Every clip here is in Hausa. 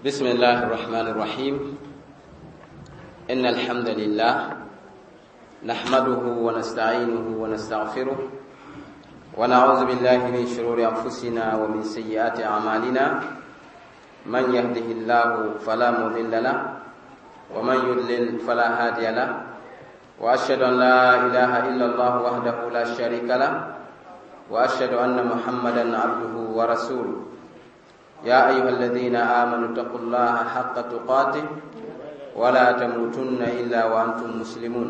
بسم الله الرحمن الرحيم. إن الحمد لله نحمده ونستعينه ونستغفره ونعوذ بالله من شرور أنفسنا ومن سيئات أعمالنا. من يهده الله فلا مضل له ومن يضلل فلا هادي له، وأشهد أن لا إله إلا الله وحده لا شريك له، وأشهد أن محمدا عبده ورسوله. يا أيها الذين آمنوا اتقوا الله حق تقاته ولا تموتن إلا وأنتم مسلمون.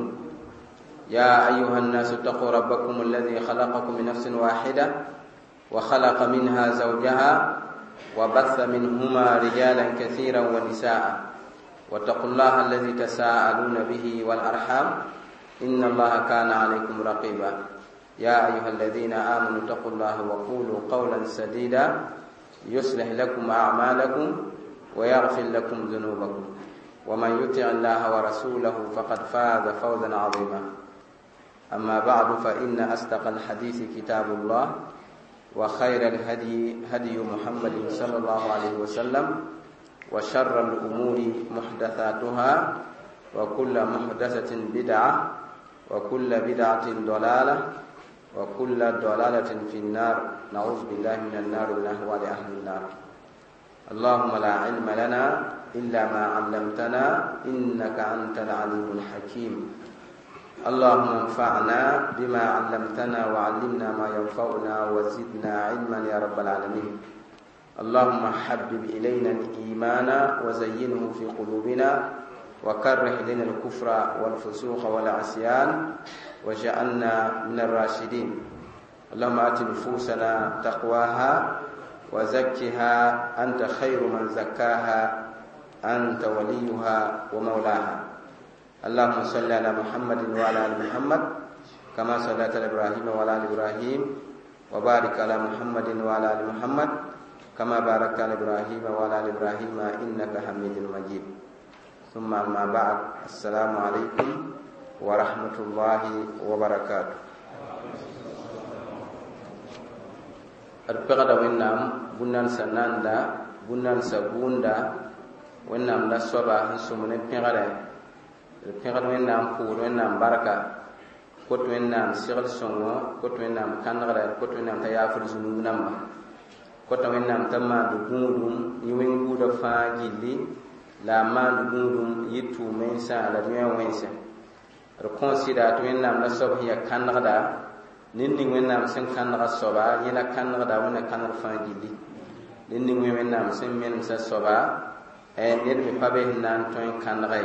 يا أيها الناس اتقوا ربكم الذي خلقكم من نفس واحدة وخلق منها زوجها وبث منهما رجالا كثيرا ونساء، واتقوا الله الذي تساءلون به والأرحام إن الله كان عليكم رقيبا. يا أيها الذين آمنوا اتقوا الله وقولوا قولا سديدا يصلح لكم أعمالكم ويغفر لكم ذنوبكم، ومن يطع الله ورسوله فقد فاز فوزا عظيما. أما بعد، فإن أصدق الحديث كتاب الله، وخير الهدي هدي محمد صلى الله عليه وسلم، وشر الأمور محدثاتها، وكل محدثة بدعة، وكل بدعة ضلالة، وكل ضلالة في النار. نعوذ بالله من النار ومن أهوال أهل النار. اللهم لا علم لنا إلا ما علمتنا إنك أنت العليم الحكيم. اللهم انفعنا بما علمتنا وعلمنا ما ينفعنا وزدنا علما يا رب العالمين. اللهم حبب إلينا الإيمان وزينه في قلوبنا، وكره إلينا الكفر والفسوق والعصيان وجعلنا من الراشدين. اللهم آت نفوسنا تقواها وزكها أنت خير من زكاها أنت وليها ومولاها. اللهم صل على محمد وعلى آل محمد كما صليت على إبراهيم وعلى آل إبراهيم، وبارك على محمد وعلى آل محمد كما باركت على إبراهيم وعلى آل إبراهيم إنك حميد مجيد. ثم أما بعد، السلام عليكم ورحمة الله وبركاته. Arpegada wennam bunnan sananda bunnan sabunda wennam la soba hansumune pegada wennam pur wennam baraka kot wennam sigal songo kot wennam kanagada kot wennam tayafur zunubnamba kot wennam tamma dugudum yiwen guda fa gilli la ma dugudum yitu mensa la dunya wensa reconsida wennam la soba ya kanagada ninding wennam sen kannaga soba yela kannaga wena kannar fangili ninding wennam sen men sa soba ned mi pabe nan ton kannaga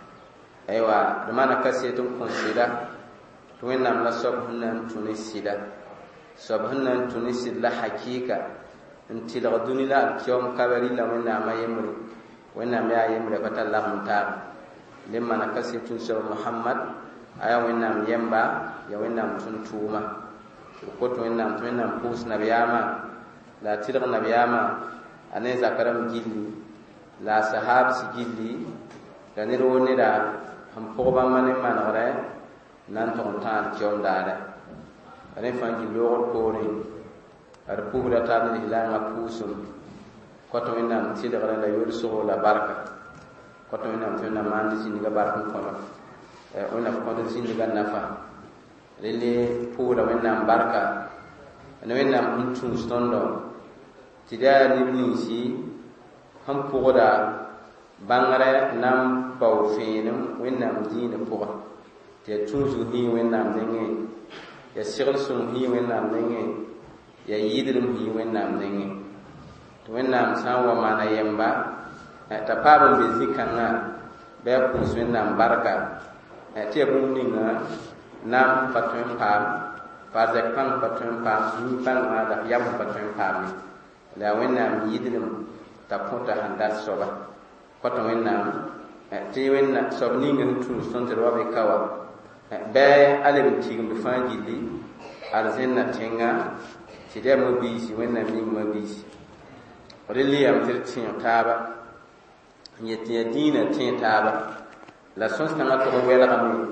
aywa demana kasetun konsida to wennam la sob hunan tunisida sob hunan tunisid la hakika intilga dunila alkiyom kabari la wennam ayemri wennam ya yemre batalla munta lemana kasetun so muhammad aya wennam yemba ya wennam tuntuma ko to wennam pus nabiyama la tidr nabiyama ane zakaram gilli la sahab si gilli da ne ro ne da ham ko ba mane manore nan to tan jom dada ane fangi lo ko ni ar pugda tan ni la nga pusum ko to wennam tidr la yor so la baraka ko to wennam mandi sin ga baraka ko ona ko to sin ga nafa lele pura wennam barka ana wennam huntu stondo tidani nisi ham pogoda bangare nam bawfenum wennam dina poga te tuju hi wennam denge ya sigl sum hi wennam denge ya yidrum hi wennam denge to wennam sanwa mana yemba ta pabon be zikana be ko wennam barka te bunninga nam patun pam fazek pam patun pam ni pam ada yam patun pam la wennam yidrum ta ponta handa soba koto wennam ti wenna sob ni ngam tu sonte robe kawa be alem tigum fangili arzenna tenga ti de mo bisi wennam ni mo bisi reli am tirtin taba yeti dina tin taba la sons kanga to wela kam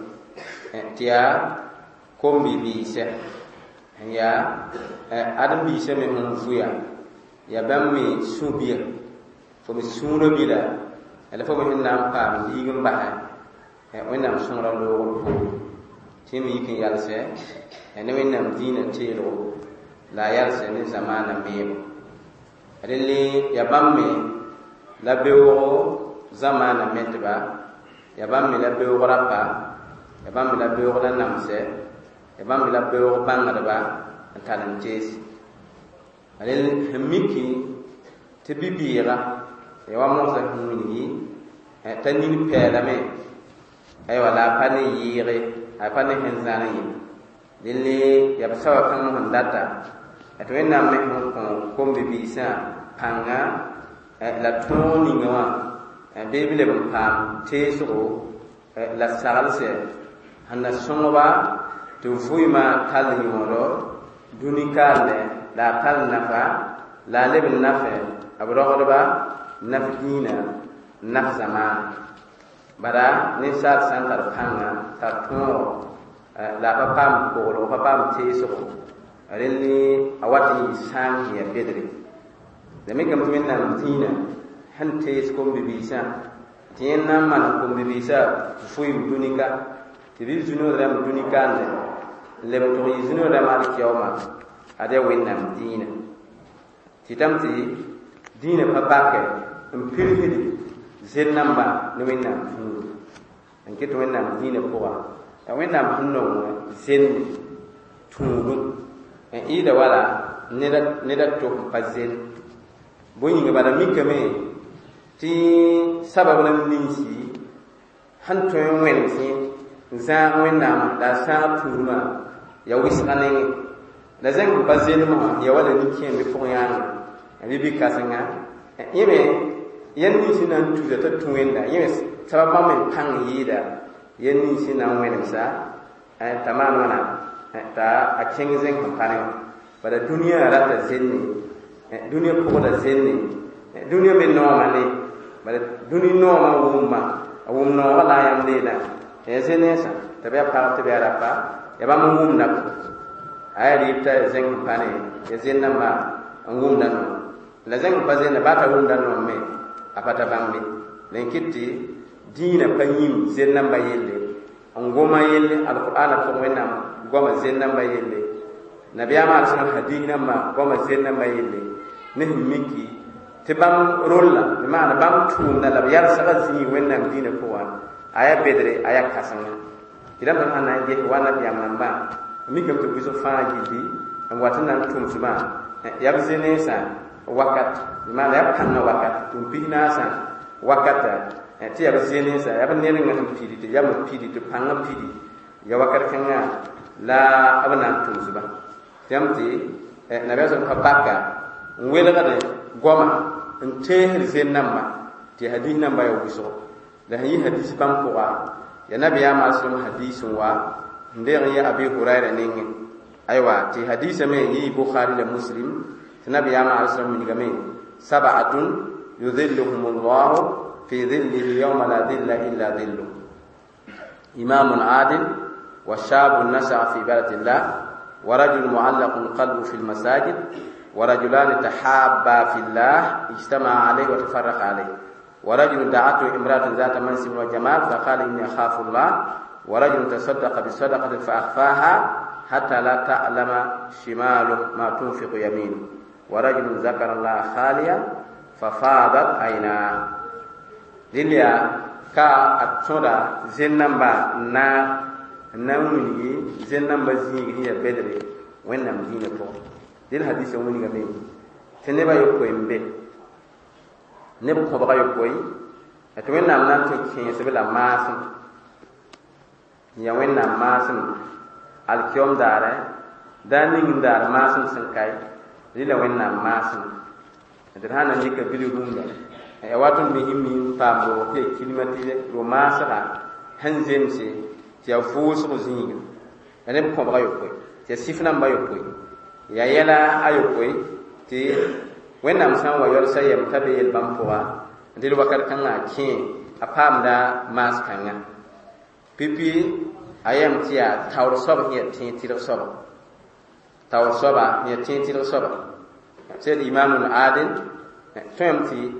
tia kombi bise ya adam bise me hun fuya ya bamme subiya fo mi sũurã bila la fo me sẽn na n paam liig n basɛ wẽnnaam sõngra loogr poore tɩ me yik n yalsɛ ne wẽnnaam dĩinã teelgo la a yalsɛ ne zamaana meebo rẽlle ya bãmb me la beoogo zamaana metba ya bãmb me la beoog rapa ya bãmb me la beoog la namsɛ ya bãmb me la beoog bãngdba n tall n teese rẽl sẽn miki tɩ bi-bɩɩga ya wa mogsã sẽn wilgi t'a nin pɛɛlame aywa la a pa ne yɩɩge a pa ne sẽn zãr ye dẽnle yaa b sawa kãng sẽn data tɩ wẽnnaam me sẽn kõ kom-bi-biisã pãnga la tõog ninga wã bee b leb n paam teesgo la saglsɛ sẽn na sõngba tɩ vʋɩɩmã tall yõodo dũni kaalnɛ la a tall nafa la a leb n nafɛ b rogdba naf dĩinã naf zamaana bara ninsaal sã n tar pãnga tar tõogo la a pa paam koglgo pa paam teesgo rẽlle a wat n yɩ sãang ya bedre la mikame tɩ wẽnnaam dĩinã sẽn tees kom-bi-biisã tɩ yẽnd na n maan kom-bi-biisã vʋɩɩm dũnika tɩ bɩ zu-nood rãmb dũni kaalnɛ n leb n tʋg yɩ zu-nood rãmb alkiyaooma ad ya wẽnnaam dĩinã tɩtame tɩ dĩinã pa bakɛ n pirsd zen-namba ne wẽnnaam zũudu n ket wẽnnaam dĩinã pʋga la wẽnnaam sẽn nong zenne tũudum n ɩɩda wala neda tok n pa zen bõe-yĩnga bala mikame tɩ sabab rãmb ninsi sẽn tõe n wẽnd tɩ n zãag wẽnnaamã la a sãag tuurmã ya wɩsga nengẽ la zẽng n pa zenemã ya wala nin-kẽembe pʋg-yãanga bɩ-bɩ-kãsenga yẽme yẽnd ninsi na n tuda t'a tũ wẽnda yẽme sabab bãmb me pãng yɩɩda yẽnd ninsi na n wẽnemsa t'a maan wãna t'a a kẽng zẽng sẽn pa ne wã bala dũniyã rata zenne dũniyã pʋgda zenne dũniyã me nooma ne bala dũni noomã wʋmba a wʋm nooga la a yãmb leela ya zenẽnsã tɩ b ya pag tɩ b ya rapa ya bãmb n wʋmda ko a ya rɩɩb t'a zẽng sẽn pa ne ya zen-nambã n wʋmda noom la zẽng pa zẽnda baa t'a wʋmda noom me a pa ta bãmbe la n kɩt tɩ dĩinã pa yĩm zen-nambã yelle n goma yelle alqur'ana pʋgẽ wẽnnaam goma zen-nambã yelle nabiyaamã alsãm hadiis nambã goma zen-nambã yelle ne sẽn miki tɩ bãmb rolla bɩ maana bãmb tʋʋmda la b yalsga zĩig wẽnnaam dĩinã pʋgã a ya bedre a ya kãsenga tɩ rãmb sẽn na n ges wa nabiyaam rãmbã mikame tɩ wɩsg fãa gilli n wat n na n tʋmsmã yab zenẽnsã wakat bɩ maana ya pãnga wakat tʋm pis-naasã wakata tɩ yab zenẽnsã yab nedengã sẽn pidi tɩ yam pidi tɩ pãngã pidi ya wakat kãngã la b na n tʋmsba tɩyam tɩ nabiyaam sẽn pa baka n welgde goma n teesd zen-nambã tɩ hadiis nambã ya wʋsgo la sẽn yɩ hadiis bãmb pʋga ya nabiyaam alsem hadiis n wa n deeg n yɩ abi hurayra nengẽ aywa tɩ hadiisã me yɩ bukhari la muslim tɩ nabiyaam alsem wilgame sabatun yudhilluhum llahu fi dhillihi yawma la dhilla illa dhilluh imamun adil wa shabun nasha'a fi baratillah wa rajulun mu'allaqun qalbuhu fil masajid ورجلان تحابا في الله اجتمعا عليه وتفرقا عليه ورجل دعته امرأة ذات منصب وجمال فقال إني أخاف الله ورجل تصدق بصدقة فأخفاها حتى لا تعلم شماله ما تنفق يمينه ورجل ذكر الله خاليا ففاضت عيناه لليا كا أتشورا زنبا نا نمني زنبا زيني هي بدري وين نمدين فوق dil hadisa woni ga men te ne ba yokoy mbe ne ko ba yokoy to wen nam nan to kin se bela masum ya wen nam masum al kyom dare daning dar masum san kai dila wen nam masum de hana ni ka bilu rumba e watun bi himmi pambo ke kilimati ro masara hanzen se ya fusu zinga ne ko ba yokoy te sifna ba yokoy ya yela ayokoy tɩ wẽnnaam sã n wa yɔlsa yɛm t'a be yel-bãmb pʋga dɩl wakat kãngã kẽ a paamda maas kãngã pipi a yɛm tɩ yaa taoor soab sẽn yaa tẽeg tɩrg soaba taoor soaba sẽn yaa tẽeg tɩrg soaba sẽd imaamul adil tõem tɩ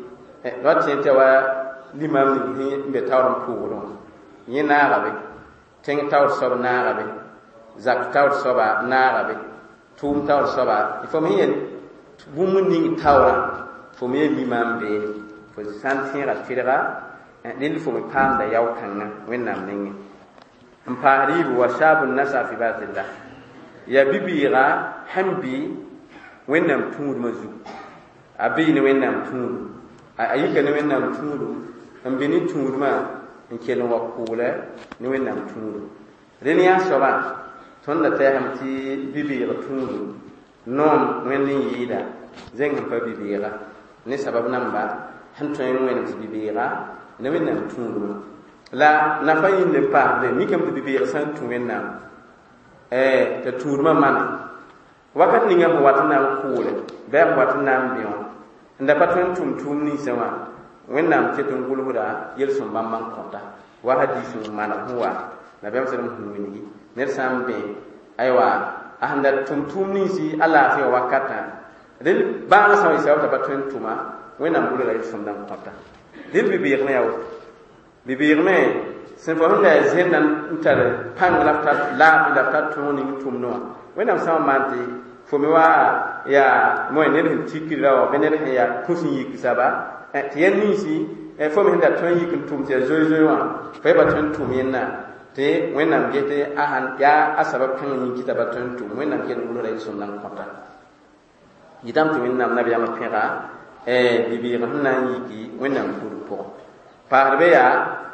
rotin te wa limam ni be tawron puuron yina gabe teng tawr sob na gabe zak tawr soba na gabe tum tawr soba ifo mi yen bum ni tawra fo mi limam be fo santin ra tira lil fo mi pam da yaw kanga wennam ningi amparibu wa shabun nasa fi batillah ya bibira hambi wennam tuur mazu abi ni wennam tuur ayika ni wennam tuur ambini tuur ma in kelen wa kula ni wennam tuur renia soba ton da ta hamti bibira tuur non wenni yida zeng pa bibira ni sabab namba han to yen wen bibira ni wennam tuur la na fa yin le pa de mi kam bibira san tuur wennam ta tuur ma man wakat ni ngam watna kula ba watna bion nda patun tum ni sama wennam ketun gulhuda yel sum bamman kota wa hadisu mana huwa na bam sallam hunwini ner sambe aywa ahanda tum ni si ala fi wakata dil ba sa isa ta patun tuma wennam gulhuda yel sum dam kota dil bibir ne yaw bibir ne sen fo hunda zenan utar pang lafta la tuni tum no wennam sama manti fo mi wa ya moy ne hin tikira wa bener ya kusin yikisaba ti yenni si fo mi hinda ton yikin tum ti zoy wa fa ba ton tum yenna te wennam gete ahan ya asaba kan yin kitaba ton tum wennam ken ulo ray sunnan kota yidam to wennam nabi ya mapira bibi hanna yiki wennam kurpo parbe ya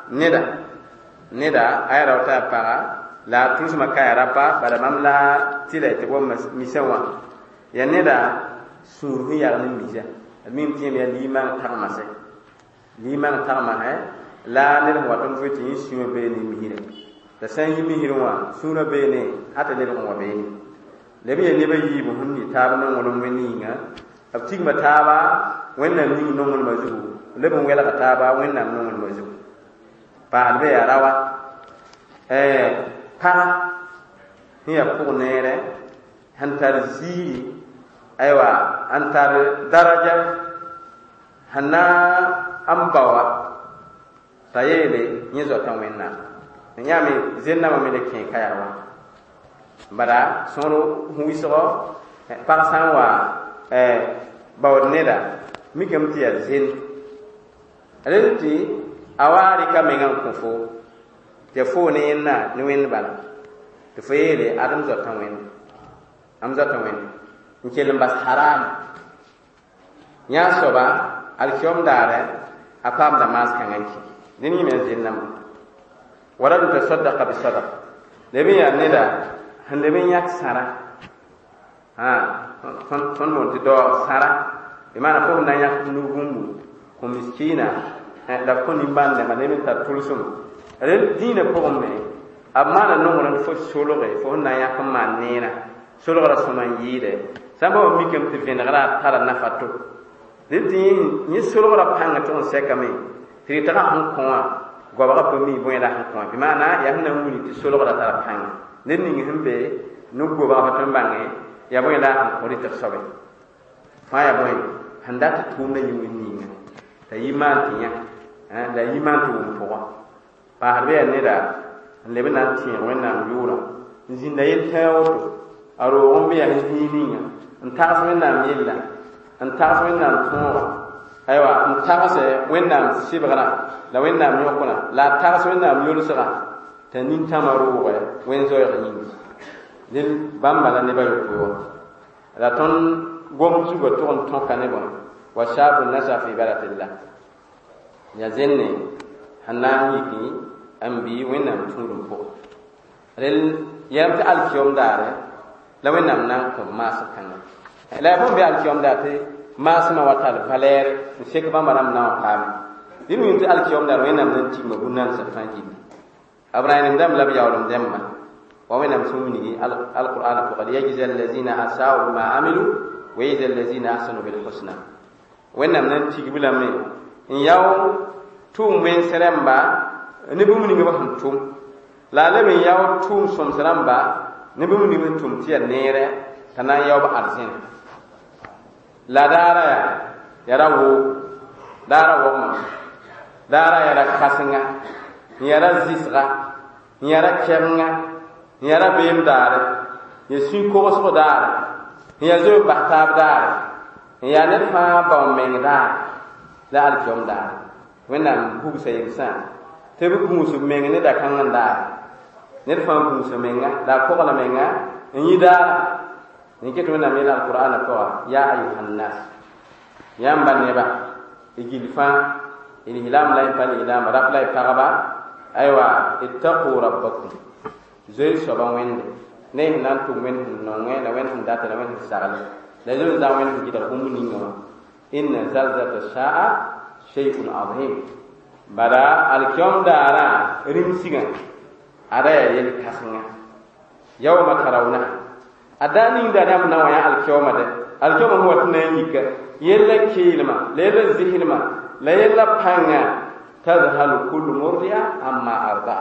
neda ayra ta para la tous makaya rapa bada mamla tile te wam misawa ya neda suru ya ni misa min tiem ya liman tarmase liman tarma he la ne wa ton futi suru be ni mihire da san yi mihirwa sura be ne ata ne ko be ni le be ne ba yi bu hunni ta ba non won weni nga ab tigma ta ba wannan ni non won mazu le bon wela ka ta ba wannan non won mazu pa be ya rawa para hiya pugneere hantar ziri aywa antar daraja hanna ambawa tayele nyezo tanwenna nyame zenna ma mele ken kayarwa bara sonu huiso para sanwa bawdneda mikam tiya zen alenti awari kamengan kufo te fo ne na ni wen bala te fo yele adam zo tan wen am zo tan wen nkelem bas haram nya soba al kyom dare apam da mas kan anki dini men jinnam waradu ta sadaqa bi sadaq lebi ya neda hande men yak sara son mo ti do sara be mana fo na yak nu gumbu ko miskina da ko ni bande ma ne ta tulsum rel dina pogme amana nongol fo sologe fo na ya kama nena sologe rasoman yide sabo mi kem te venera tara na fatu diti ni sologe panga ton sekame ti tara han konwa goba ko mi boyda han konwa bi mana ya na muni ti sologe tara panga nen ni hembe no goba ha ton bange ya boyda han ko ri sobe fa ya boy handa ta tumna ni winni ta yiman tinya da yiman tu powa pa harbe neda lebe na ti wena yura zinda yel tawo aro ombe ya hininya ntaas wena milla ntaas wena tuma aywa ntaas wena sibara la wena nyokona la taas wena yulsara tanin tamaru wa wenzo ya yin dil bamba la ne ba yo la ton gom su go ton ton kanebo wa shabu nasa fi baratillah ya zenne hanan yiki ambi wennam turum po rel yam ta alkiyom dare la wennam nan ko mas kan la bon bi alkiyom date mas ma watal valer sek ba maram na kam dinu yim ta alkiyom dare wennam nan timma bunan sa tanji abrahim dam la yawlum demma wa wennam sumni alquran ko qad yajzal allazina asau ma amilu wa yajzal allazina ahsanu bil husna wennam nan tigibula me in yaw tum men seremba ne bu muni ngaba tum la le me yaw tum som saramba ne bu muni men tum tiya nere tanan yaw ba arzin la dara ya rawo dara wogma dara yara kasinga yara zisga yara kernga yara beem dare ya sun ko so dare ya zo bahtab dare ya ne fa ba meng dare la al jom dare wẽnnaam bug sayemsã tɩ b gũus b meng neda kãng n daar ned fãa gũusa menga daa pʋgla menga n yɩ daara n ket wẽnnaam yeel alqur'ana pʋga yaa ayuhannas yãmba neba y gil fãa d hilaam la y pa lislaama rap la y pagba aywa ittaqu rabbakum zoe soaba wẽnde ne sẽn na n tʋg wẽnd sẽn nongẽ la wẽnd sẽn data la wẽnd sẽn sagle la zoe za wẽnd sẽn gɩdg bũmb ninga wã inna zalzata saa shay'un azim bada alkiyom dara rimsiga ada ya yel kasinga yawma tarawna adani da nam na waya alkiyoma de alkiyoma huwa tunayika yella kilma lela zihilma la yella panga tadhalu kullu murdiya amma arda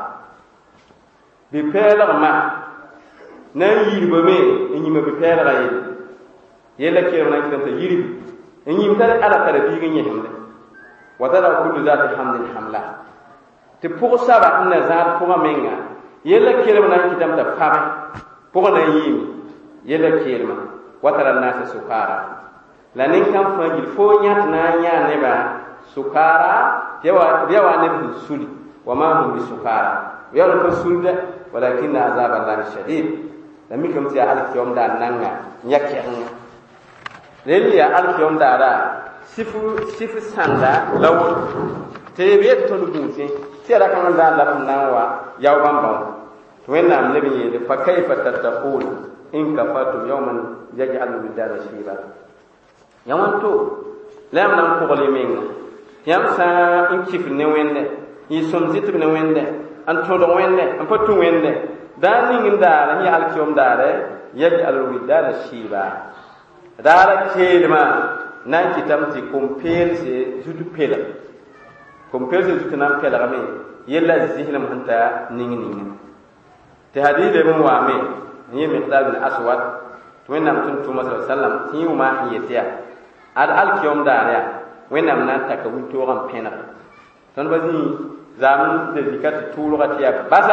bi pelama na yirba me nyima bi pelama yella kirna kitanta yirbi nyimta ala tara bi ganye himde وترى كل ذات حمل حملة تبغى سبعة إن ذات بغى منها يلا كلمة كتاب تفهم بغى نيم يلا كلمة وترى الناس سكارى لأن كم فنجل فونيات نانيا نبا سكارى بيوا نبي سولي وما هم بسكارى بيوا نبي سولي ولكن عذاب الله شديد لم يكن تيا يوم دا نانيا يكيرنا للي يوم دا sifu sanda lawol tebe to lubuti tira kan da laram nawa yaw bamba to wennam nabi yede fa kayfa tattaqun in kafartum yawman yaj'alu bidara shiba yawan to lam nam ko gole menga yam sa in kif ne wende yi som zitib ne wende an to do wende an patu wende dan ning ndara hi alkiyom dare yaj'alu bidara shiba dara kelma nan kitam ti compare se zutu pela compare se zutu nan pela game yella zihlam hanta ning te hadide mun wa me ni miqdad al aswad to wennam tun tuma sallam ti ma yetiya al alkiyom dariya wennam nan takawu to ram pena ton bazi zamun de dikat tulu gatiya basa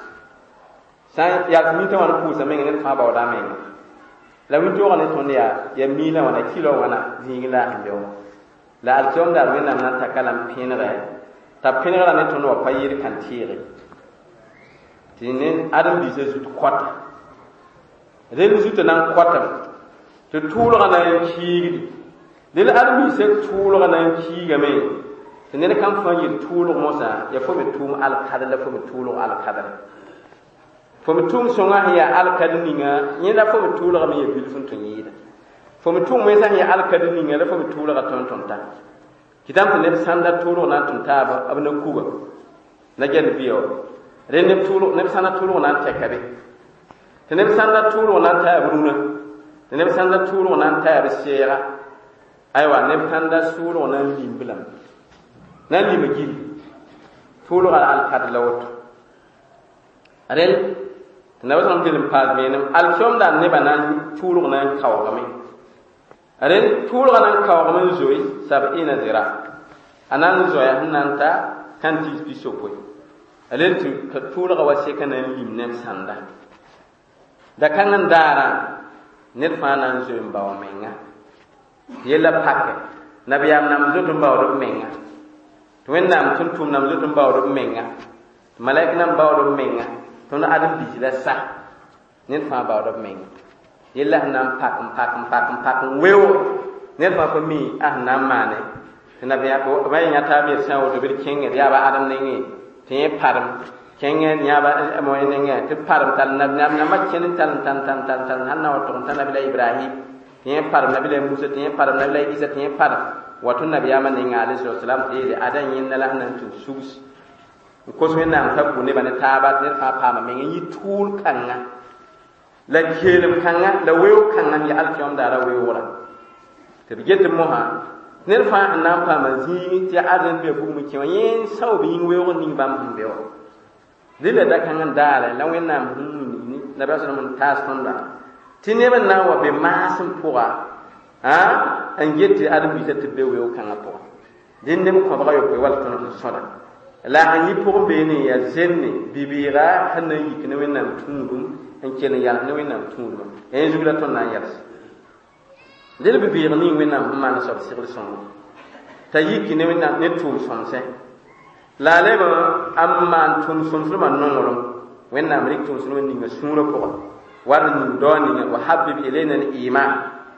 sai ya mi ta wan pusa men ne fa ba wada men la winto wala ton ya mila wala kilo wala zingila ndo la alkiom da wena nan takalam pinere ta pinere ne ton wa payir kan tire tinin adam bi se zut kwata ren zut nan kwata to tulo kana kigi dil adam bi se tulo kana kigi me tinin kan fa yi tulo mosa ya fo me tum al kadala fo me tulo al kadala fom tum songa ya alkadninga yenda fom tuulga me bil fun tun yida fom tum me san ya alkadninga la fom tuulga ton ton ta kitam ne sanda tuulga na tun ta ba abna kuba na gen biyo ren ne tuulga ne sanda tuulga na ta kabe ne sanda tuulga na ta bruna ne sanda tuulga na ta ba shera aywa ne sanda tuulga na limbilam na limigi tuulga alkadlawt arel na wasan dilim paz menem alkiom dan ne banan tulu nan kawgame aren tulu nan kawgame zoy sab'ina zira anan zoya hananta kan tis bisopoy alen tu tulu ga wase kanan limnem sanda da kanan dara net fanan zoy mbaw menga yela pakke nabiyam nam zoto mbaw menga to wennam tuntum nam zoto mbaw menga malaik nam mbaw menga ton adam bijila sa nen fa ba do meng yella nam pak wewo nen fa ko mi nam mane na biya ko bay nyata bi sa o do bir kenge ya ba adam nengi te param kenge nya ba mo nengi te param tan na ma ken tan hanna o to tan nabi ibrahim te param nabi musa te param nabi isa te param wato nabi ya man nengi alayhi salam te adan yin la hanan tu sus ko so na ta ku ne bane tabat ne fa pa ma men yi tul kanga la kelem kanga la wew kanga ya alkiyom dara wew wala te biget mo ha ne fa na pa ma zi ti adan be bu mu ki yin saw bi wew ni bam be o dile da kanga dara la wen na ni na ba so mun tas tonda ti ne ban na wa be masim puwa ha an yetti adam bi te be wew kanga po din dem ko ba yo ko wal ton soda la han yi pour be ne ya zenni bibira han yi kene wennam tundum en kene ya ne wennam tundum en jugla ton na yas del bibira ni wennam man so sir son ta yi kene wennam ne tum son se la le ba amman tum son so man non wennam rik tum son ni ga sura ko war ni do ni wa habib ilayna al iman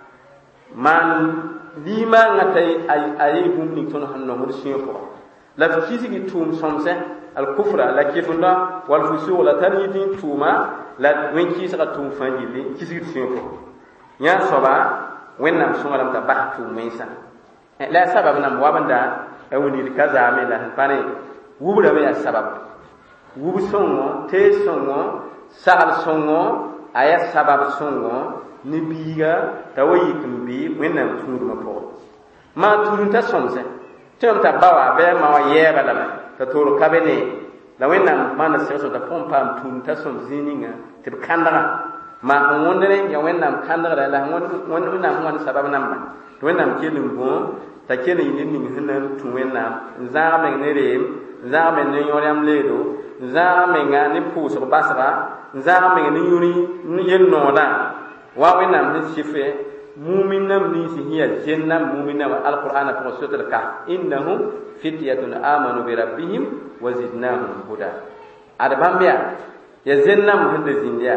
man lima ngatai ay hum ni ton hanno mo sin ko la fisigi tum somse al kufra la kifunda wal fusuq la tanidin tuma la wen ki saka tum fanjili kisigi sin ko nya soba wennam sungalam ta bah tum mensa la sabab nam wabanda awni kaza me la pane wubra me ya sabab wubu songo te songo sal songo aya sabab songo ni biga tawayi kumbi wennam tunduma po ma turunta somse tem ta bawa be ma wa yeba la ta toro kabene la wennam mana seso ta pompa tunta som zininga tib kandara ma ngondere ya wennam kandara la wennam ngon sabab namba wennam kelum bo ta kele yin ni hinan tu wennam zame ne rem zame ne yoram ledo zame nga ni puso basra zame ni yuri ni yenno da wa wennam ni sife mu'minam ni si hiya jannam mu'minam alquran fa suratul kahf innahum fityatun amanu bi rabbihim wa zidnahum huda adabambiya ya jannam hande zindiya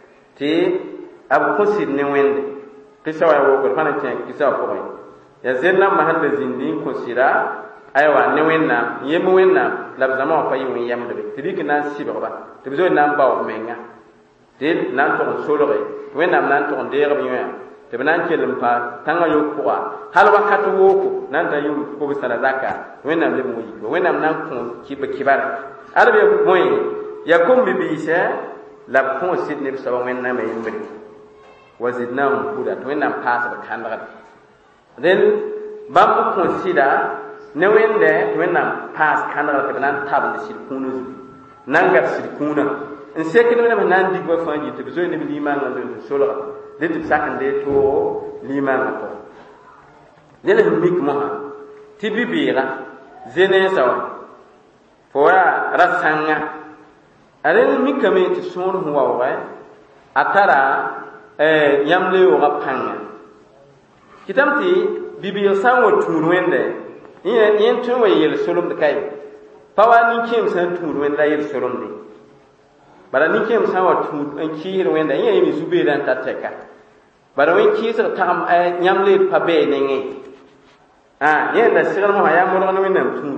te ab kusid ne wende kisa wa wo fana ken kisa ko ya jannam hande zindi kusira aywa ne wenna yemu wenna labzama fa yi yamde tidik nan sibaba tibizo nan bawo menga del nan to solore wenna nan to ndere biya te banan kelum pa tanga yokwa hal wakati woko nan da yu ko bisala zaka wenam le muyi wenam nan ko kibar arbe moy yakum bi bisha la ko sidne sawa wenam e yimbe wazidnahum huda to wenam pas ba kandara den bam ko sida ne wende wenam pas kandara te banan tab de sid kunu nan gar sid kuna en sekene wenam nan digwa fanji te bezo ne bi liman nan solo dit sakan de to liman ko dele mik moha tibibira zene sawa fora rasanga ale mikame ti son huwa wa atara yamle o gapanga kitamti bibiyo sanwo turwende yen tunwe yel solum de kai pawa ni kim san turwende yel solum de bara ni kim sanwa tu an kihir wenda yen mi zube dan tateka bara wen kisir tam nyamle pabe nenge yen da sigal mo ya mo no wenam tu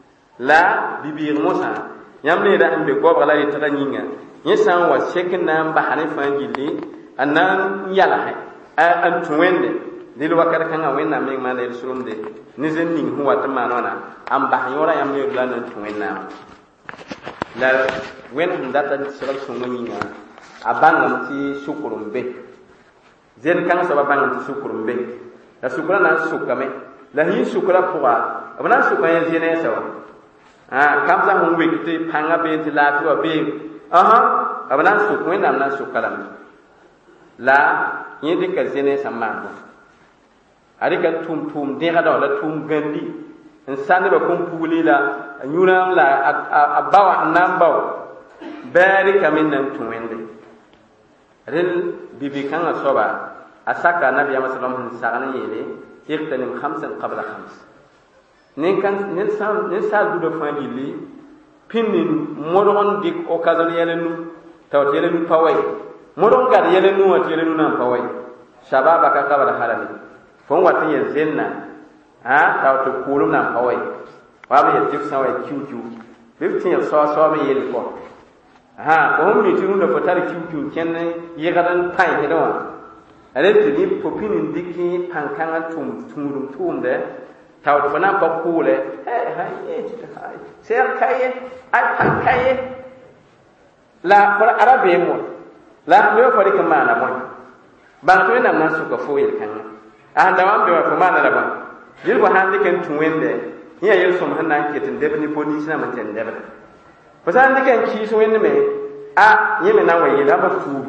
la bibir mosa nyamle da ambe ko bala yi tata nyinga yen san wa shekin nan ba hanin fangili anan yala hay an tuwende dil wakar kan wenna me ma le surumde ni zen ning huwa ta manona am ba yora yamle la nan tuwenna la wen data sigal sunga abangam ti shukurumbe zen kan saba bangam ti shukurumbe la shukura na shukame la hi shukura puwa abana shukaya zene sawa kamza hon wekte panga be ti la fiwa be abana shukwe nam na shukalam la yindi ka zene samando arika tum de ga la tum gandi en sande ba kum puli la nyuram la abawa nambaw bari kamin nan tumende rel bibi kan soba asaka nabi sallallahu alaihi wasallam sagana yele iqtanim khamsan qabla khams nin sal du do fandili pinin modon dik occasion yele nu tawt yele nu pawai modon gad yele nu wat yele nu nan pawai shababa ka qabla harami fon watin ye zenna tawt kulum nan pawai wa be tif sawai kiu biftin ya so me yele ko ko mi tinu da fatar kiu ken yegadan pai hedawa ale tini popinin diki pankanga tum de taw fana ba kule ser kaye ay pankaye la for arabe mo la me fa dik mana mo ba to na nan su ka fo yel kan da wan be fa mana da ba dil ba handi ken tumwende hiya yel som hanan ketin de ni boni sina man ten de ba fasan dikan ki so wenne me yeme na waye la ba fu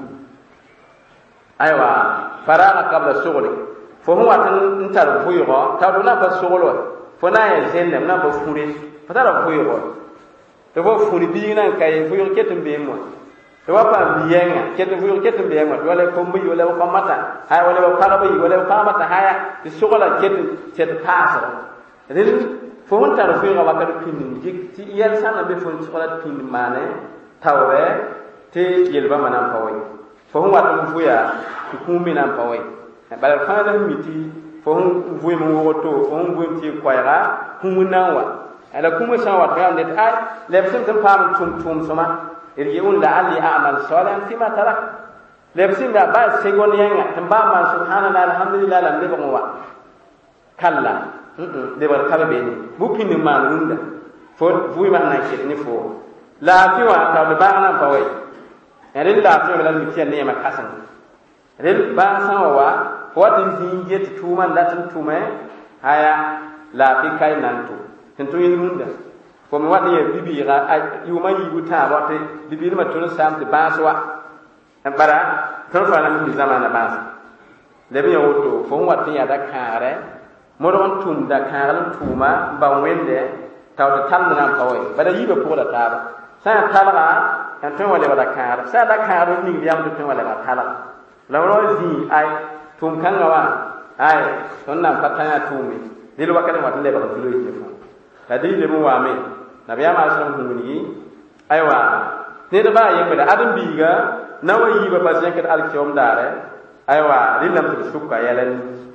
aywa faraga qabla sughli fo huwa tan tar fuyo ta do na ba sughlo fo na ya zenne na ba fure fatara fo yo to bo furi bi nan kay fo yo ketum be mo to wa pa biyenga ketum fo yo ketum be mo wala ko mbi wala ko mata hay wala ko para bi wala ko mata haya ti sogola ketum cet pasara ren fo hon tar fo yo wakati pinin jik ti yel sana be fo sogola pin mane tawre te yelba manan pawai fo hon watu fo ya ku mi nan pawai bala fa na miti fo hon vuy mo woto fo hon vuy ti kwayra kumunanwa ala kuma san wa ta ne ai lebsin tan pam tum sama irjiun la ali a'mal salihan fima tarak lebsin da ba segon yanga tan ba man subhanallah alhamdulillah lam leba wa kalla de bar kala be ni bupin man runda fo vuy ma na ke ni fo la fi wa ta ba na ba wai erin la fi la mi tiyan ne ma kasan rel ba san wa fo tin jinje tuman da tun tume haya la fi kai nan to tento yelmunda ko mi wadi bibi ga yuma yibu ta wate bibi ma tun sam te baswa bara ton fa na mi zamana bas le bi yoto fo wati ya da kare modon tum da kare tuma ba wende taw ta tan na pawai bada yibe ko da ta ba sa talga kan ton wale wala kare sa da kare ni biam to ton wale ba tala la rozi ai tum kan wa ai ton na patanya tumi dilo wakati wat le ba ko lo yite fo tadi le mu wame nabiya ma san hunguni aiwa ne da ba yake da adun biga nawayi ba bazan ka alkiyom dare aiwa lilam tu shukka yalan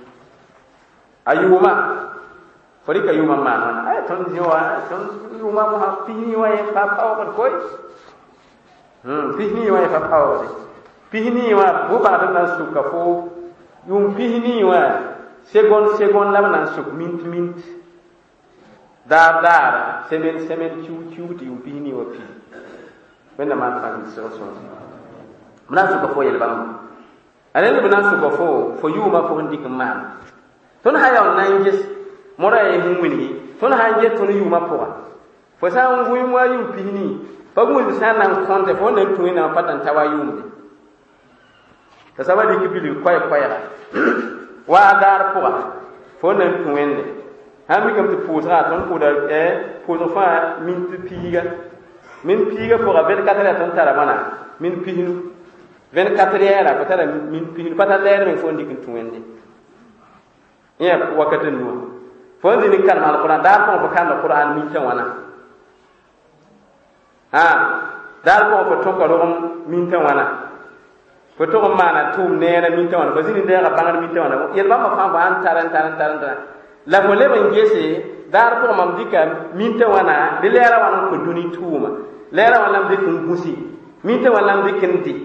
ayuma farika yuma ma ay ton jiwa ton yuma mo hapini wa ya pa pa ko pihni wa ya pa pa pihni wa bu ba da shukka fo yum pihni wa segon la na shuk mint dar semen chu ti upini wa pi wenda man fa ni so mna su ko fo yel bam ale bna su ko fo yuma fo ndik man ton ha yaw nanjes mora e humuni ton ha je ton yuma fo fo sa ngu yuma yu pini pa gu sa nan konte fo nan tu na patan tawa yumde ta sabadi kibili kwai ra wa dar fo nan tu wende hami kam te poudra ton poudra poudra fa min piga pour 24 heures ton tara mana min pihinu 24 heures ko tara min pihinu pata leer men fo ndikin tuwende ya wakati nu fo ndini kan mal qur'an dar ko kan qur'an min tan wana dar ko to ko rom min tan wana fo to mana tum neena min tan wana bazini de ga bangal min tan wana yel ba ma fa ban taran la ko le ban gese dar ko mam dika minta wana de lera wana ko duni tuma lera wana de kun busi minta wana de kendi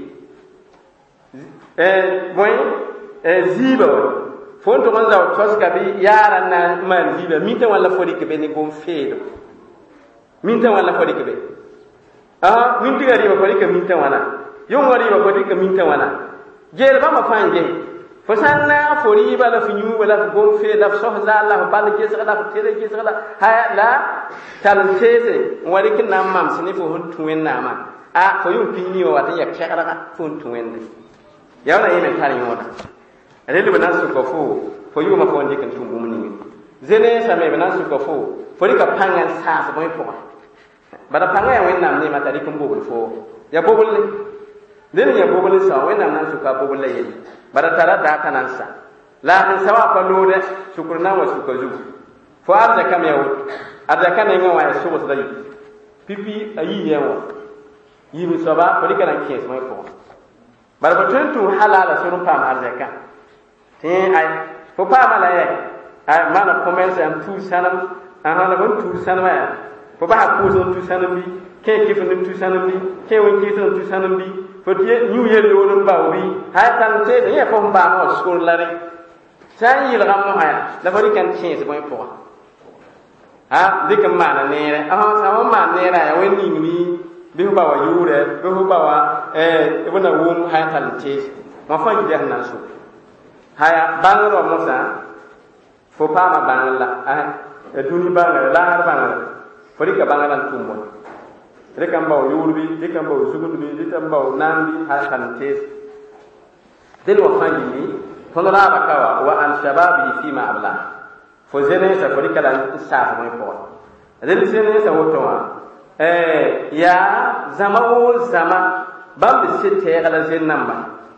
boy ziba fonto man zaw toska bi yara na man ziba minta wana fodi ke be ni gon fedo minta wana fodi ke be minta gari ba fodi ke minta wana yon wari ba fodi ke minta wana jere ba ma fanje fo sanna fori bala finyu wala gon fe da so la Allah bal ke sala tere ke sala ha la tal sese wari kin nam mam sini fo hun tuwen nama fo yum pini wa wata yak shakara ka fo tuwen de yawna yeme tari yona rele bana su ko fo yuma fo ndi kan tumbu muni zene sa me bana su ko fo ri ka pangan sa so boy fo bada panga ya wen nam ne mata ri kun bobul fo ya bobul ne ya bobul sa wen nam nan su ka bobul le bara tara da kanansa la han sawa pa lode shukurna wa shukazu fo arda kam yawo arda kan nga wa so so dai pipi ayi yawo yibi soba bari kana kes mai ko bara batun tu halala sunu pam arda kan te ay fo pa mala ye ay mana commerce am tu sanam hala bon tu sanama ya fo ba ko so tu sanam bi ke kifin tu sanam bi ke won kifin tu sanam bi fotie new year lo ba wi ha tan te de fo mba mo skol la rek sai yil gam mo haya la bari kan chance boy po dik ma na ne sa mo ma ne ra ya wen ni mi bi ba wa yure bi ba wa ibna wum ha tan te ma fa ji han su haya bang ro mo sa fo pa ma bang la duni bang la har bang fo ka bang lan tumbo rekam baw yurbi rekam baw sugunbi rekam baw nambi hasan tes del wa fangi ni tonola bakawa wa an shababi fi ma abla fo zene sa fo dikala sa mo ko rel zene sa woto wa ya zama wo zama bambe sete ala zennamba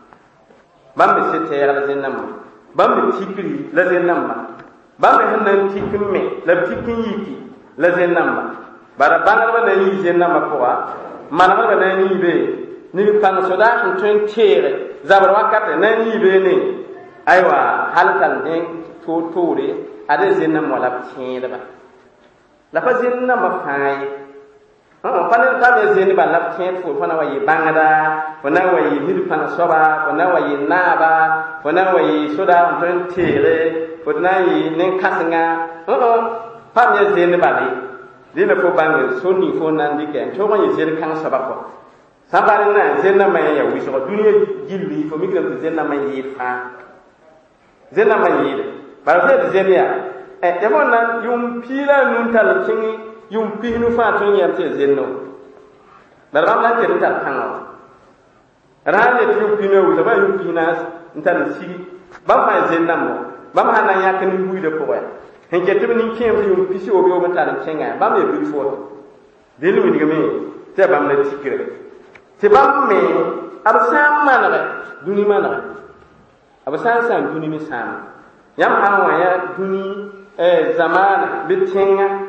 bambe sete ala zennamba bambe tikri la zennamba bambe hanna tikimme la tikin yiki la zennamba bara banaba na yi zennamba ko wa manaba na yi be ni kan soda en ton tere zabar wakate na yi be ne aywa halkan den to tore ade zennamba wala tiende ba la fa zennamba fay panel ta me zeni ba laf tent fo fana wayi bangada fana wayi hidu pana soba fana wayi naba fana wayi soda on tere fana yi nen kasanga pa me zeni ba le dile fo bangel sonni fo nan dike to wayi zeni kan soba ko sabare na zenna may ya wi so duniya gilli fo migram zenna may yi fa zenna may yi ba fe zenia e mo nan yum pila nun tal kingi yum pinu fa ton yante zenno daram lan te ta tango rane tu pinu da ba yum pinas ntan si ba fa zenna mo ba ma na yakani buy de ko ya hen ke tibni kem yum pisi obi o mata na kenga ba me bi fo delu mi digame te ba me tikire te ba me absam manare duni manare absam san duni mi sam yam hawa ya duni zamana bitenga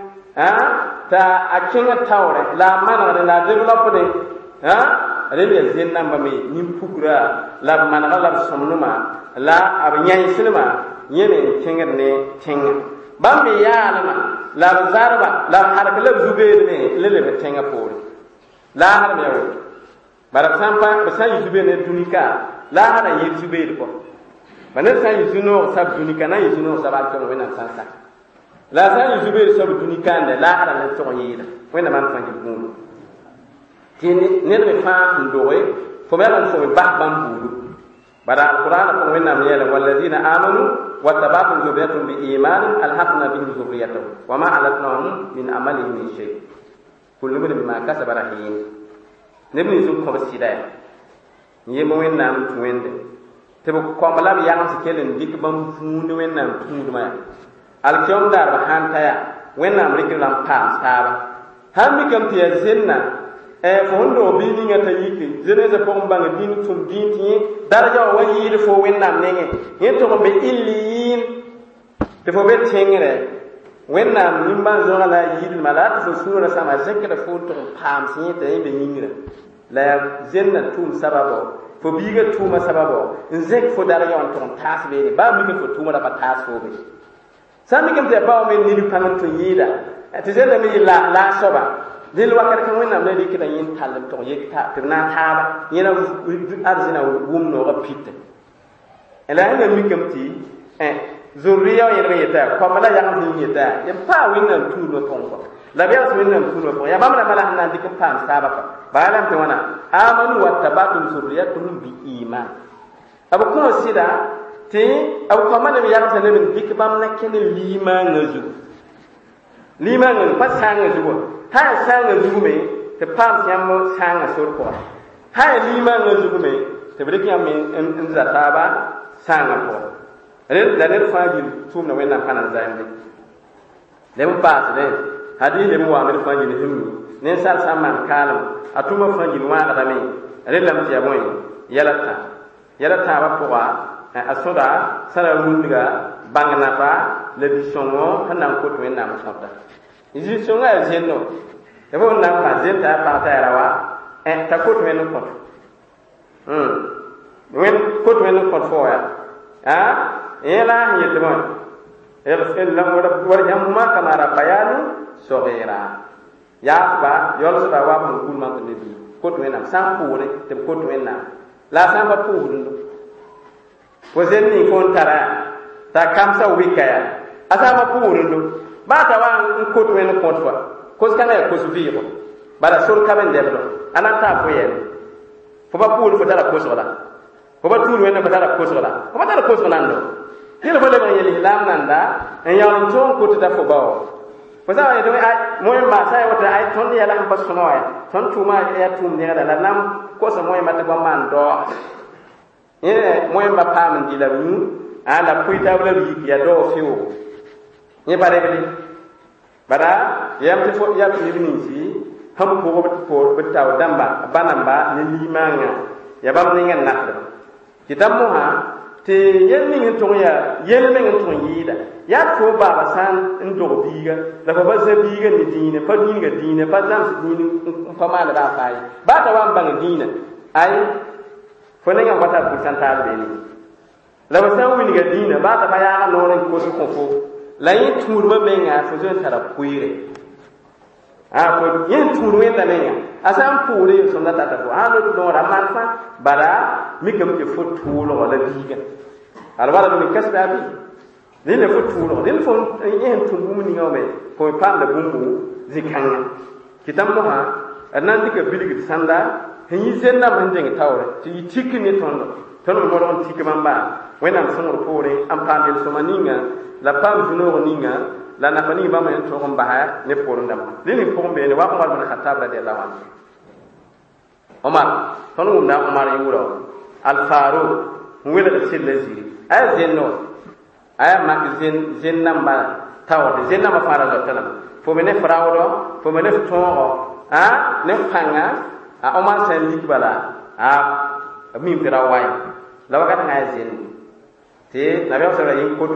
ta akinga tawre la manare la develop de rele zen namba me nim pukura la manara la somnuma la abnyai sinema yene kinga ne tinga bambe yalama la zarba la harkala zube ne lele tinga pore la har me wo bara sampa basa yube ne dunika la har yi zube ko banan sa yuzuno sab dunika na yuzuno sabal ko wena sansa la san yuzube so dunikande la ara le to yida wena man fangi bulu tini ne be fa ndowe fo be lan so be ba bambulu bara alquran ko wena mi yela walladina amanu wattabatu zurriyatum bi iman alhaqna bihi zurriyatuhum wama alatnahum min amalihim min shay kullu min ma kasaba rahin ne bi zu ko sida ye mo wena am tuwende te ko komala bi yang sikelen dik bam funde wena am tunduma alkiom dar ba hantaya wennam rikilam pam saba hammi kam tiya zenna fo hondo bi ni ngata yiki zene za ko mbanga din tum din ti daraja wa yiri fo wennam nenge yeto ko be illin te fo be tengere wennam nimban zo ala yiri malata fo sura sama zekra fo to pam si te be yingira la zenna tum sababo fo biga tuma sababo zek fo daraja on ton tasbe ba mi ko tuma da ba tasfo be sami kam te ba men ni panan to yida te zela mi la soba dil wakar kan wona me dikita yin talam to yekta tirna taba yena arzina wum no ga pitte ela ina mi kam ti zuriya yena yeta ko mala yang ni yeta ya pa winna tu no ton ko la biya so winna tu no ko ya bamna mala hanan dikim pam saba ko balam te wana amanu wattabatu zurriyatum bi iman abu ko sida ti abu kamana mi yarta ne min dik bam na ken lima ngazu pa sanga zugo ha sanga zugo me te pam siamo sanga sur ko ha lima ngazu me te brik yam en zataba sanga ko ren da ne fajil tum na wena kana zainde le mu pas de hadi le mu wa me fajil himmi ne sal saman kalam atuma fajil wa ga me ren lam ti amoy yalata ba ko asoda sara rundiga bangana pa le bisongo hanan ko to enna masabda izi songa zeno ebo na pa zeta pa ta rawa ta ko to enno ko wen ko to enno ko fo ya ela yetmo el lam war jamma kamara bayanu sogira ya ba yol sa wa mun kul man ne bi ko to enna sam ko ne te ko to enna la sam ba pu wazenni fon tara ta kamsa wikaya asama purundo bata wa kotu en kotwa koskana ko sufiro bara sur kamen debdo anata foyen fo ba pul fo dara kosola fo ba tulu en ko dara kosola ko ba dara kosola ndo hilo bole ma yeli lam nanda en yaw ton ko ta fo bawo fo sa ay do ay moy ma say wata ay ton ya la ba sonoya ton tuma ya tum ne da nam ko so moy mata ba man do moy ba pam di la nu ala puita wala bi ya do fiwo ye bare bi bara yam te fo ya ni ni ci ham ko taw damba banamba ni limanga ya bam ni ngan nakdo kitam mo ha te yen ni tong ya yen men tong yida ya to baba san ndo biga da ba za biga ni dine pa ni ga dine pa zam si dine pa ma da fa ba ta wan bang dine ai fo ne ngam wata ku san ta be ni la ba san wi ni ga dine ba ta ba ya no ren ko su ko fo la yin turma men ga fo zo tara kuire ko yin turma da men ga asan pure so na ta ko ha no do ra man fa bara mi kam ke fo tulo wala biga alwala mi kasda bi dile fo tulo dile fo yin tumbu ni ngome ko pa da bumbu zikanga kitam mo ha anan dika biligi sanda hin zenna man jeng tawre ti tikini tondo tono mo don tikimamba wena msumur pore am pamel so maninga la pam juno ninga la na fani ba man to gom baha ne poron dam dile ko be ne wa Umar bin Khattab radiyallahu anhu Umar tono na Umar yuro al Faruq wela da sille ziri ay zenno ay ma zen namba tawde zen namba fara do talam fo mene frawdo fo mene tongo ne panga Omar sen likbala mi firawai lawaka ta zen te nabi sallallahu alaihi ko to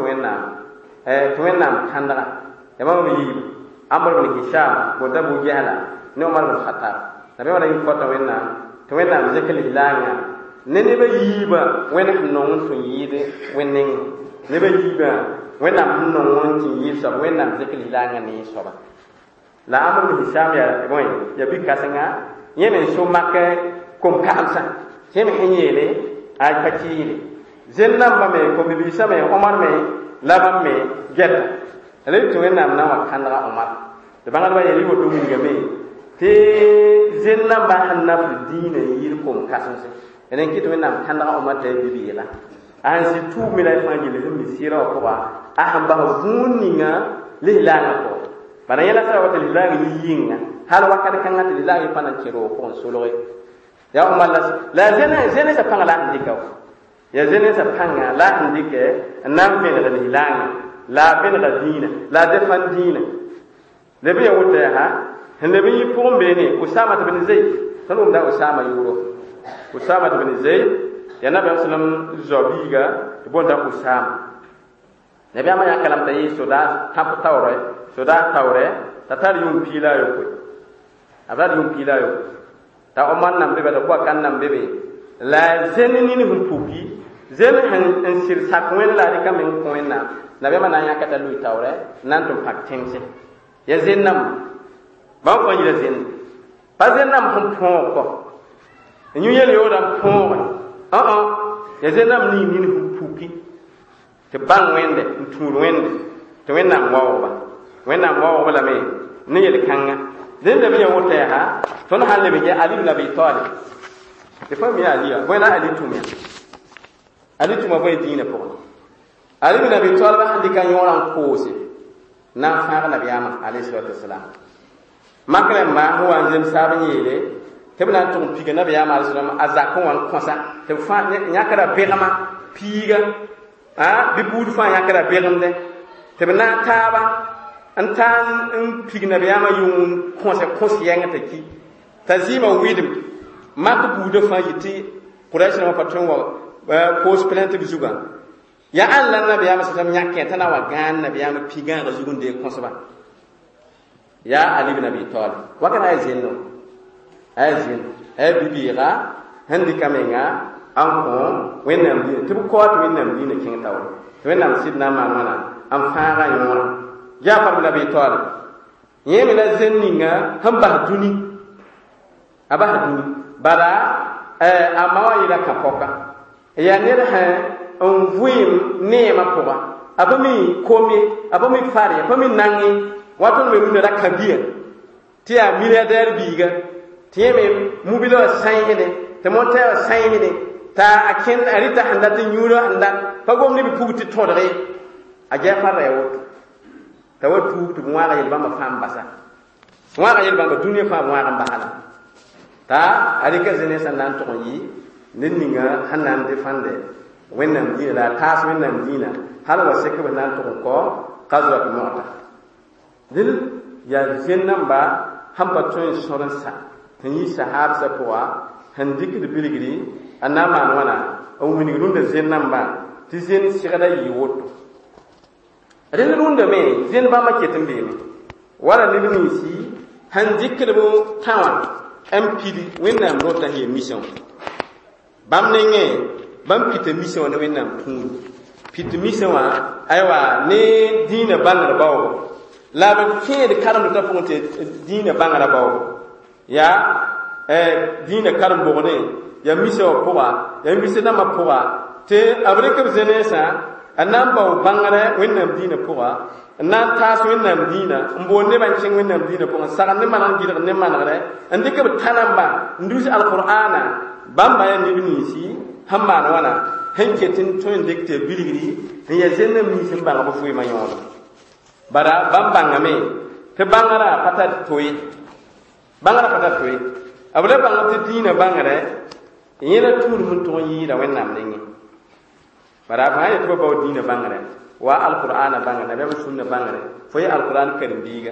wenna kandara yama mi yi amr bin Hisham ko dabu jahala ne Umar bin Khattab nabi wala yi ko to wenna zekali langa ne ba yiba wena non sun yide wennen ne ba yiba wena non won tin yi so wena zekali langa ni so ba la amr bin Hisham ya boy ya bi kasanga yene so makke kom kamsa yene henyele ay pakile zennam ba me ko bi sama Omar me labam me getta ale to wena na wa kandra Omar de bangal ba yeli wodo mi game te zennam ba hanaf dina yir kom kasanse enen kito wena kandra Omar te bi la an si tu mi la fangile mi sira ko ba aham ba vuninga lilana ko bana yela sa wata lillahi yinga hal wakati kan ngati lillahi panan ciro ko soloy ya Umar la zena sa pangala ndikaw ya zene sa panga la ndike nam ben ga lillahi la ben ga dina la defan dina le be wote ha hande bi pombe ne Usama bin Zaid sanu da Usama yuro Usama bin Zaid ya nabi sallam zobiga bonda Usama nabi amanya kalam tayi soda tap tawre soda tawre tatar yum pila yo ko abad yum pila yo ta Omar nam be da ko kan nam be la zenni ni hum puki zen han sir sakwen la de kamen ko na nabi mana ya kata lui tawre nan tum pak tense ya zennam ba ko yira zen pa zennam hum ko ñu yel yo dam pon ya zennam ni hum puki te bang wende tur wende to wennam wawo la me ne yel kanga den da biya wota ha ton halle be Ali ibn Abi Talib de fami Ali ya wena Ali tuma boy dina ko Ali ibn Abi Talib handi kan yoran koose na fa nabi ama alayhi salatu wassalam makale ma huwa anzem sabani yele tebna to piga nabi ama alayhi salam azakon wan konsa te fa nyakara begama piga bi budu fa nyakara begamde tebna taba antan pigna biyama yun konse yanga taki tazima widim mak budu fa yiti quraish na patron wa pose plainte bizuga ya Allah nabi yama sallam nyakke tana wa gan nabi yama piga ga zugunde konse ba ya Ali ibn Abi Talib wakana ayzeno bibiga handi kamenga anko wenam bi tubu ko to wenam bi ne king tawo to wenam sidna mana am fara yora Jafar bin Abi Talib yemi la zenninga hamba duni bara amawa ila kapoka ya nera ha on vuim nema poba abami komi abami fari abami nangi wato me mun da kabiya tiya milliardaire biga tiyeme mubilo sayede te monta sayede ta akin arita handati nyuro anda pagom ni bi puguti todare a Jafar rewo tawatu tu mwa ga yelba ma fam basa mwa ga yelba ma dunia fa mwa ga bahala ta alika zene sanan to yi ninninga hanan de fande wennam dina la tas wennam dina hal waseke nan to ko qazwat mu'ta dil ya zennan ba hamba toy soransa yi sahab sa poa han dikir biligri anama wana o wini runda zennan ba ti zen sigada yi woto ren runda me zen ba maketin be me wala ni ni si han dikir bo tawa mpd wennam rota he mission bam nenge bam pite mission ne wennam tun pite mission wa aywa ne dina bangar bawo la ba ke de karam ta fonte dina bangar bawo ya dina karam bo ne ya mission poa ya mission na ma poa te abrika zenesa anam bawo bangare wennam dina poa nan tas wennam dina mbo ne ban cin wennam dina poa sagan ne manan gidan ne manare andike tanamba ndusi alqur'ana bamba ya ni si hamma na wana henke tin to indikte biligri ni ya zenna mi sin banga bo fuy ma nyono bara bamba ngame te bangara pata toy abule banga te dina bangare yena tur mun to yi da wennam nengi bara ba ya to ba dina bangare wa alqur'ana bangare be sunna bangare fo ya alqur'an karim biga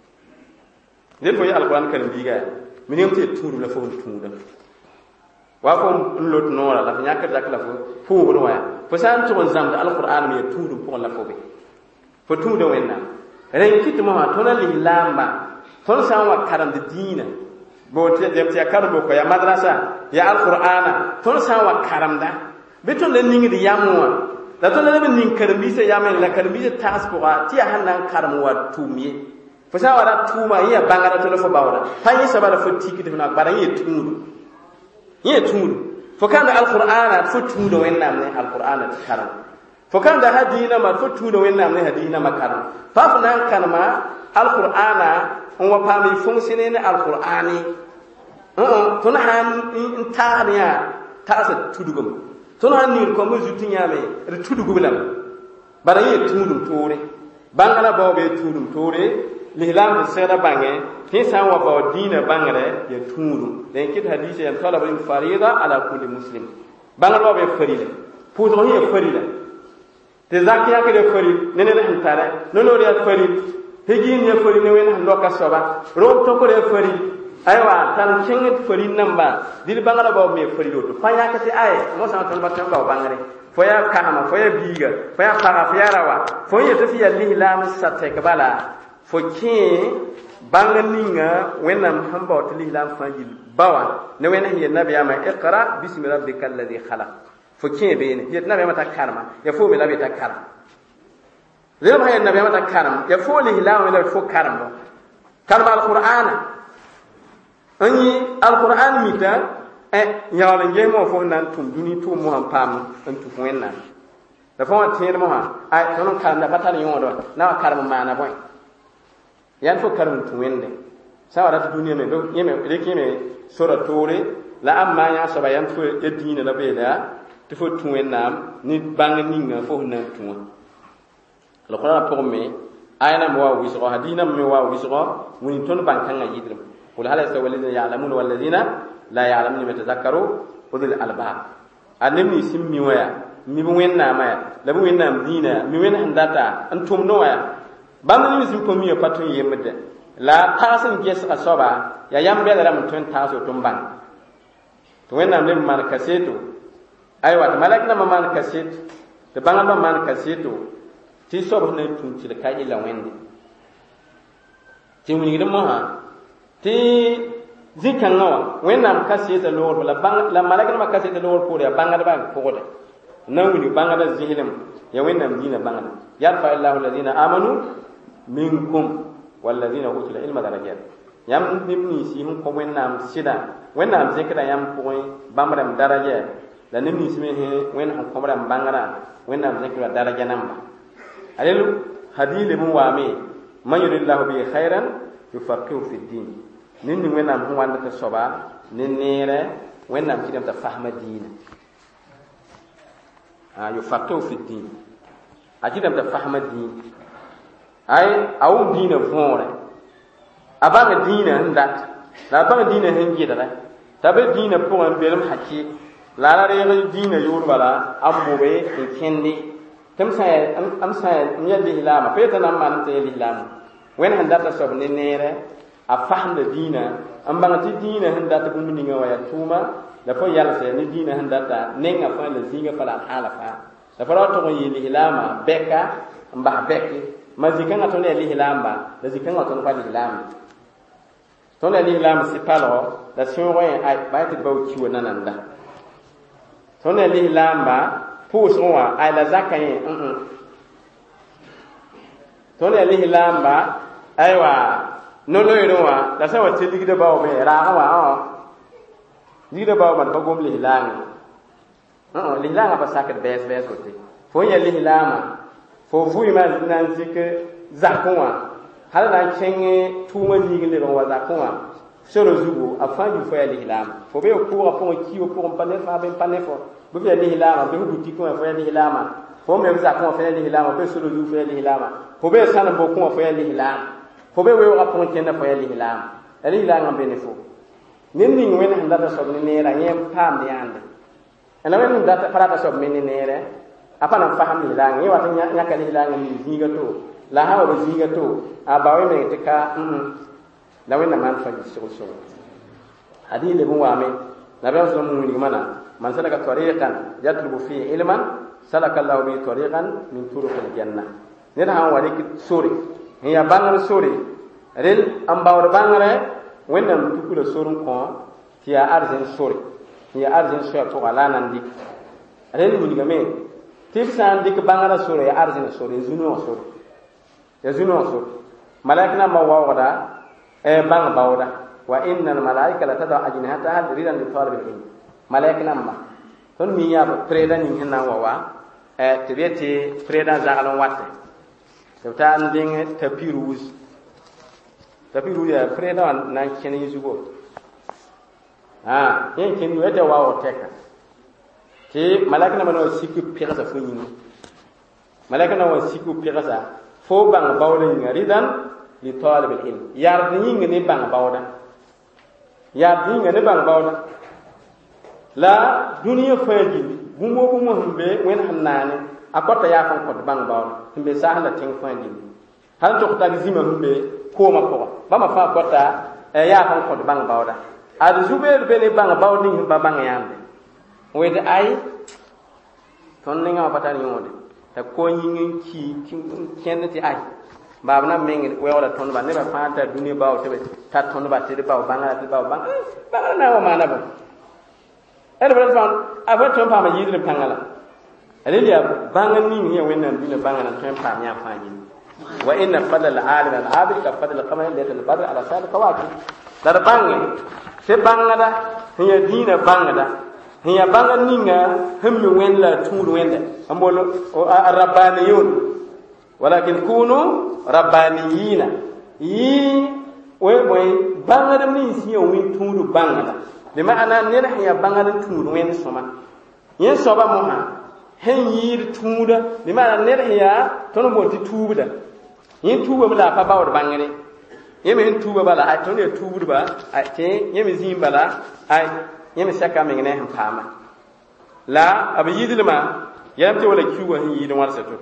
ne fo ya alqur'an karim biga minim te tur la fo tunda wa ko lot nora la nyaka dak la fo wono wa fo san to zam da alquran mi tudu ko la fo be fo tudu wenna ren kit mo ma to na li lamba to san wa karam de dina bo te dem te karbo ko ya madrasa ya alqur'ana to san wa karam da be to le ningi di yamwa da to le nin karbi se yamen la karbi se taspo ti ya hanan karam wa tumie fo san wa da tuma ya bangara to le fo bawra fa yi sabara fo tikiti na bara yi tudu ye tudu fo kan da alqur'ana fo tudu wennam ne alqur'ana karam fo kan da hadina ma fo tudu wennam ne hadina ma karam fa fo nan kan ma alqur'ana on wa pami fonctionner ne alqur'ani to na han intariya ta sa tudu gum to na ni ko mo jutinya me re tudu gulam bara ye tudu tore bangala bawo be tudu tore lihlam sera bange tin san wa ba dina bangare ya tunu den kit hadisi ya talab al farida ala kulli muslim bangalo be farida puzo hi farida te zakiya ke de farid nene de hintare nono de farid hegi ne farid ne wen hando ka soba ro to ko de farid aywa tan cengit farid namba dil bangala ba me farid to fanya ka ti ay mo sa tan batam ba bangare foya kahama foya biga foya para foya rawa foya to fiya lihlam satte kabala fokin banganinga wenam hamba tili lam fajil bawa ne wena hiya nabiyama iqra bismi rabbikal ladhi khalaq fokin bene hiya nabiyama takarma ya fo me labi takarma lema hiya nabiyama takarma ya fo li lam wala fo karma karma alqur'ana ani alqur'an mita ya wala ngemo fo nan tum duni to mo han pam an tu wenna da fo tin mo ha ay tonon karma patan yodo na karma mana boy yan fo karum tuwende sawara ta duniya me do yeme reki me sura tore la amma ya saba yan fo yedina la beda te fo tuwennam ni bang ninga fo na tuwa la qur'an pour me ayna mo wa wisro hadina me wa wisro woni ton bankanga yidrim qul hal sawalina ya'lamun wal ladina la ya'lamun yatazakkaru ulul albab anemi simmi waya mi bu wenna ma la bu wenna dina mi wen handata antum no waya bam ni sim ko mi patun yemde la tasin ges asoba ya yambe la ram tun taso tumban to wenna le man kaseto ay wat malakna ma man kaset te bangal ma man kaseto ti sobo ne tun ci ka ila wende ti woni de mo ha ti zikan no wenna kaseta lo la bang la malakna ma kaseta lo ko ya bangal ba ko de nan woni bangal zihilim ya wenna dina bangal yarfa illahu alladhina amanu minkum walladhina utul ilma darajat yam nimni si hum ko wennam sida wennam zekra yam ko bamram daraja la nimni si me he wen hum ko bamram bangara wennam zekra daraja namba alelu hadile mu wame man yuridillahu bi khairan yufaqihu fi din ninni wennam hum wanda ta soba ninere wennam kidam ta fahma din yufaqihu fi din akidam ta fahma din ay awu dina fore abanga dina ndat la banga dina hengida tabe dina pour un belum hakki la la re dina yor bala ambobe en kendi tem sa am sa mi yaddi hilama peta nam man te hilama wen handa ta sob ne nere a fahmda dina am bangati dina handa ta bum ninga waya tuma da fo yalla se ni dina handa ta nenga fa la zinga fa la hala fa da fo to ko yili hilama beka mba beki mazikanga to ne hilamba da zikanga to fa hilama to ne hilama sipalo da singo ai ba ti baw ciwo nananda to ne hilamba puswa ay la zakaye to ne hilamba aywa no loyrowa da sawa te digida bawo me rawa digida bawo man ba gom lihilanga lihilanga ba sakat bes wote fo ya lihilama fo vuyi ma nan zike zakwa hala na chenge tuma digile ro wa zakwa soro zugo afanju fo ya lihilama fo be ko ko kiwo ko panne fa ben panne fo bu ya lihilama be buti ko fo ya lihilama fo me zakwa fo ya lihilama be soro zugo fo ya lihilama fo be sana bo ko fo ya lihilama fo be we wa ko kenda fo ya lihilama lihilama be ne fo nin ning wen handa ta sob ni nera yem pam de ande ana wen handa ta parata sob min ni nere apana faham ni lang yi wata nyaka ni lang ni zinga to la ha wa zinga to abawe me tika la wen man fa so hadi le mu wa me na ba so mu ni mana man salaka tariqan yatlubu fi ilman salaka Allah bi tariqan min turuqil janna ne da han wari sori ya bangal sori rel ambawr bangare wẽnnaam tukula sorun ko tɩ yaa arzẽn sore tɩ yaa arzẽn soa pʋga la a nan dɩk rẽnd wilgame tɩ b sã n dɩk bãngrã sore yaa arzẽna sore ya zu-noog sore ya zu-noog sore malaik nambã waoogda bãng baooda wa inna almalaika la tadau ajnihataha ridan li talib alilm malaik nambã tõnd mi yaa preda ning sẽn na n wa wa tɩ b yetɩ preda n zagl n wate tɩ b taa n dẽng tapir wuz tapi ruya preda na kene yugo yen ken yu eta wa oteka ti malaka na mano siku pirasa funyi malaka na wa siku pirasa fo bang bawda ngaridan li talib al ilm yar ni ngene bang bawda yar ni ngene bang bawda la duniya faji gumo humbe wen hannane akota ya fan ko bang bawda humbe sahla ting faji hal to ta zima humbe ko ma ko ba ma fa kota ya fan ko bang bawda ad zubel be ne bang bawni ba bang yande wed ay ton ne nga patar yonde ta ko nyingen ki kennati ay ba na mengi we wala ton ba ne ba fa ta duni baw te ta ton ba te baw banga te baw bang bang na wa mana ba er ba fan aba ton pa ma yidre pangala aliya banga ni ya wenna dina banga na ton pa nya fa yin wa inna fadl al-alim al-abid ka fadl al-qamar laysa al-badr ala sa'il kawakib dar bangi se bangada hiya dina bangada hiya banga ninga hemmi wenla tuuru wende ambolo rabbaniyun walakin kunu rabbaniyina yi we boy bangada min siya win tuuru bangada de ma'ana ne hiya bangada tuuru wende soma yen soba mo ha hen yir tuuda de ma'ana ne hiya tono mo ti tuuda yin tuuba bala fa bawr bangare yemi hin tuuba bala ay tono ye tuuba ba ay te yemi zin bala ay yemi saka min ne han fama la ab yidilma yamte wala kiwa hin yidin warsa toto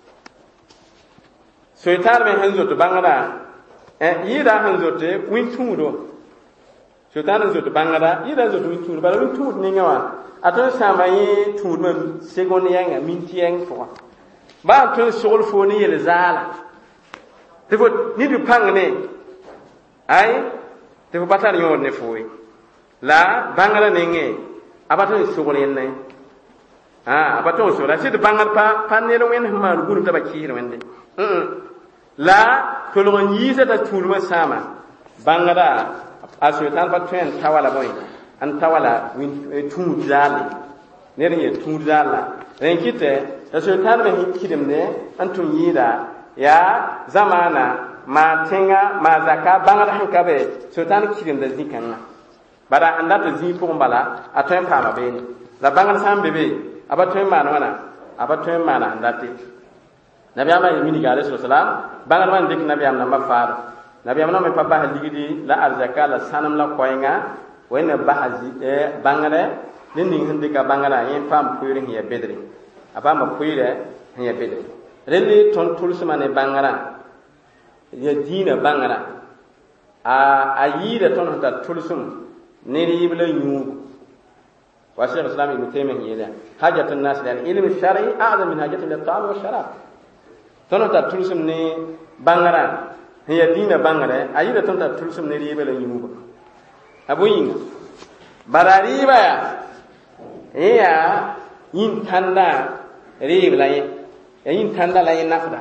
so itar me hanzo to bangara yida hanzo te win tuudo so itar hanzo to bangara yida hanzo to win tuudo bala win tuudo ni ngawa aton sama yi tuudo man segon yanga minti yang fo ba ton sogol fo ni yele zala te fo ni du pangne ay te fo batar yon ne fo la bangara nenge abaton sogol yenne abaton so la sid bangal pa ne lo wen ma guru ta bakir wende la to lo yisa ta tulma sama bangara aso tan ba tren tawala boy an tawala win tu dal ne ne tu dal ren kite ta so tan me hikidim ne an tun yida ya zamana ma tenga ma zaka bangara hankabe so tan kidim da zikanna bara anda to zi pour mbala atwen pama be ni la bangara sam bebe abatwen mana wana abatwen mana andate nabi ama yimini ga alayhi salam bangal man dik nabi am namba faar nabi am no me papa haligidi la arzaka la sanam la koynga wayna bahazi bangare nin hinde ka bangara yin fam kuirin ya bedri abama kuire ya bede rele ton tulsuma ne bangara ya dina bangara a yida ton ta tulsum ne ribla nyu wa shaykh islam ibn taymiyyah yela hajatun nas lil ilm shar'i a'zam min hajati lit ta'am wa sharab ton ta tulsum ne bangara ya dina bangara a yida ton ta tulsum ne ribla nyu abuyin barariba ya yin tanda ribla yin tanda la yin nafda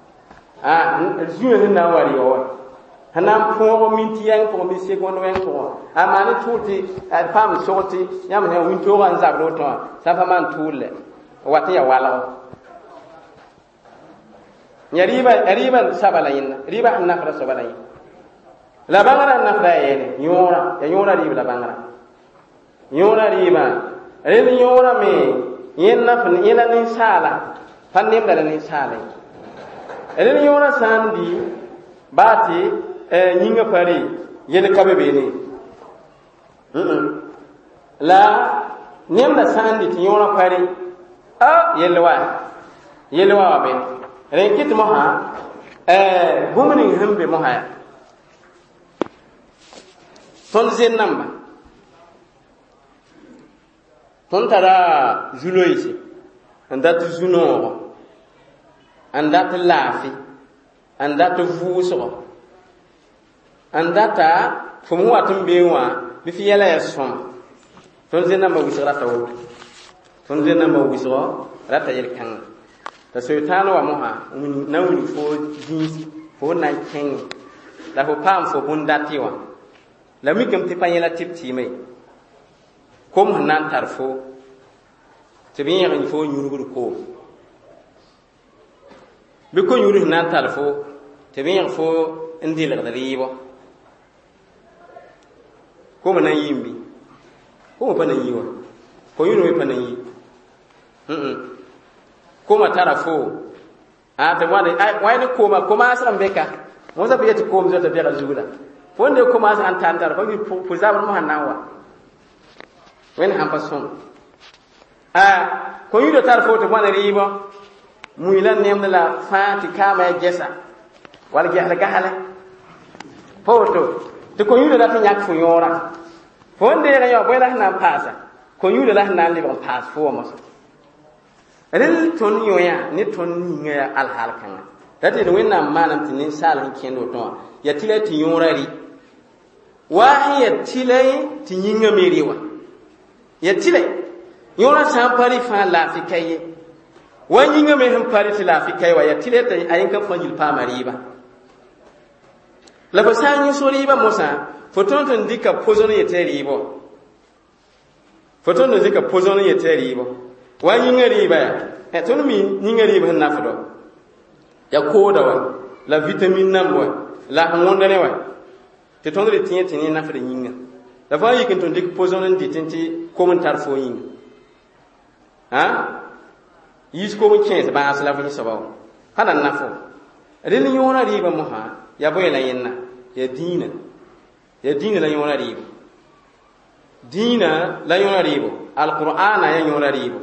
zuwe na wari wa hanam po minti yang po mi segon wen po amani tuti fam sorti yam ne win to ran zabro to sa fa man tulle wati ya wala ya riba sabala yin riba nafra sabala yin la bangara nafra yene yora riba la bangara yora riba ren yora me yin nafn ina ni sala fannim da ni sala ren yora sandi bati nyinga pare yele kabe bene la nem da sandi ti yora pare yele wa be ren kit mo ha bumni hambe mo ha ton zen namba ton tara juloisi andat zuno andat lafi andat vuso andata fumu watum bewa bi fi yala yasom ton zen namba wisra tawo ton zen namba wisra rata yel kan ta seytano wa moha nawni fo jins fo na ken la fo pam fo bundatiwa la mi kam ti panyela tipti mai kom nan tarfo te bi yin fo nyuru ko bi ko nyuru nan tarfo te bi yin fo ndil da ribo ko man yimbi ko pa nan yiwa ko yuru pa nan yi ko ma tarafo a te wani ko ma asran beka mo za bi ti ko mo za ta bi ga zula wanda ya kuma an tantar ba bi fuzabar muhannawa wen hampa son ko yudo tar foto wana ribo muilan nemna la fati kama gesa wal ge ala gahala foto to ko yudo la nyak fu yora fonde ga yo boy la na pasa ko yudo la na le bon pas fo mo so rel ton yoya ni ton ni ya al hal kan dati no wenna manam tin salan kendo to ya tilati yorari wahiya tilai tinyinga meriwa ya tilai yora sampari fa lafikaye wanyinga me hampari tilafikaye wa ya tilai ta ayinka fajil pa mariba la basanyi soriba mosa fotonton dika pozono yeteribo fotonton dika pozono yeteribo wanyinga riba ya tono mi nyinga riba nafdo ya koda wa la vitamin namwa la ngondane wa te tondre tiye tini na fere yinga la fa yikin ton dik pozonon ditenti commentar fo yinga yis ko mo 15 ba asla fa sabaw hana nafo rin yona riba mo ha ya boy la yenna ya dina la yona riba dina la yona riba alqur'ana ya yona riba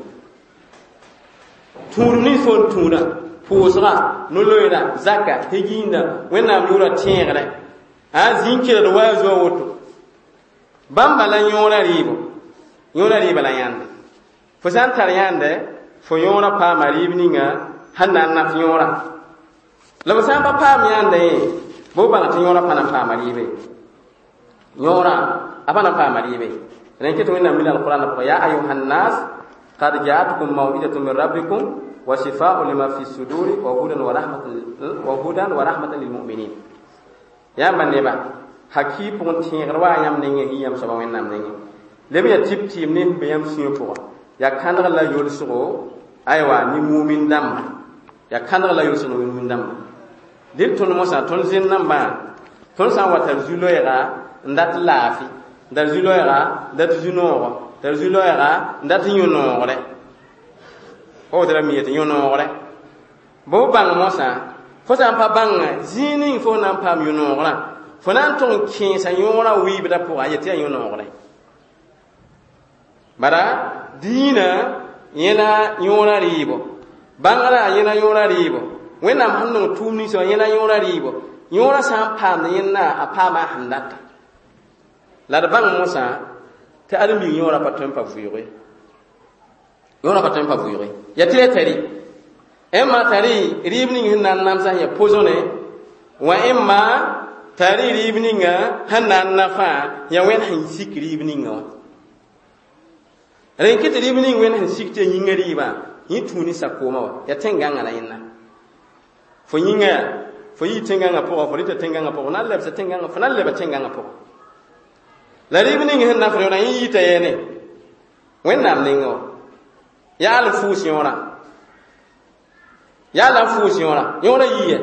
turni fon tuna posra no loira zakka heginda wenna yura tiengre zinkira da wazo woto bamba la yona riba la yanda fo santar yande fo yona pa maribninga hanna na fi yona la samba pa yande bo bala ta yona pa na pa maribe yona abana pa maribe ren ke to na min alquran ko ya ayuhan nas qad ja'atukum maw'idatun min rabbikum wa shifaa'un lima fi suduri wa hudan wa rahmatan lil mu'minin ya maneba hakipun tingrwa yam nenge yam saba wenam nenge lebe ya tip tim ne be yam suyo pour ya kandra la yol sugo aywa ni mu'min dam ya kandra la yol sugo mu'min dam dir ton mo sa ton zin namba ton sa watar zuloyra ndat lafi ndar zuloyra ndat zunoro dar zuloyra ndat yunore o dara miyete yunore bo bang mo sa fo sa pa bang zini fo nan pam yunora fo nan ton kin sa yunora wi bida pour ayete yunora bara dina yena yunora ribo bangala yena yora ribo wẽnnaam sẽn nong tʋʋm ninsã wã yẽna yõora rɩɩbɔ yõorã sã n paamd yẽnna a paama a sẽn data la d bãng mosã tɩ ad n mig yõorã pa tõe n pa vɩʋʋge yõorã pa tõe n pa vɩʋʋge ya tɩ ya tari ẽmma tari rɩɩb ning sẽn na n namsã sẽn ya posone wa ẽmma tari rɩɩb ninga sẽn na n nafã ya wẽnd sẽn sik rɩɩb ninga wã rẽn kɩ tɩ rɩɩb ning wẽnd sẽn sik tɩ ya yĩnga rɩɩbã yẽ tũu ne sakoomã wa ya tẽn-gãngã la yẽnna fo yĩnga ya fo yɩ tẽn-gãngã pʋgã fo rɩta tẽn-gãngã pʋgã na n lebsa tẽn-gãngã fo na n leba tẽn-gãngã pʋgã la rɩɩb ning sẽn nafr yõorã yẽ yɩta yɛɛne wẽnnaam ninga wa yaa l fʋʋs yõorã yaa la n fʋʋs yõorã yõorã yɩɩya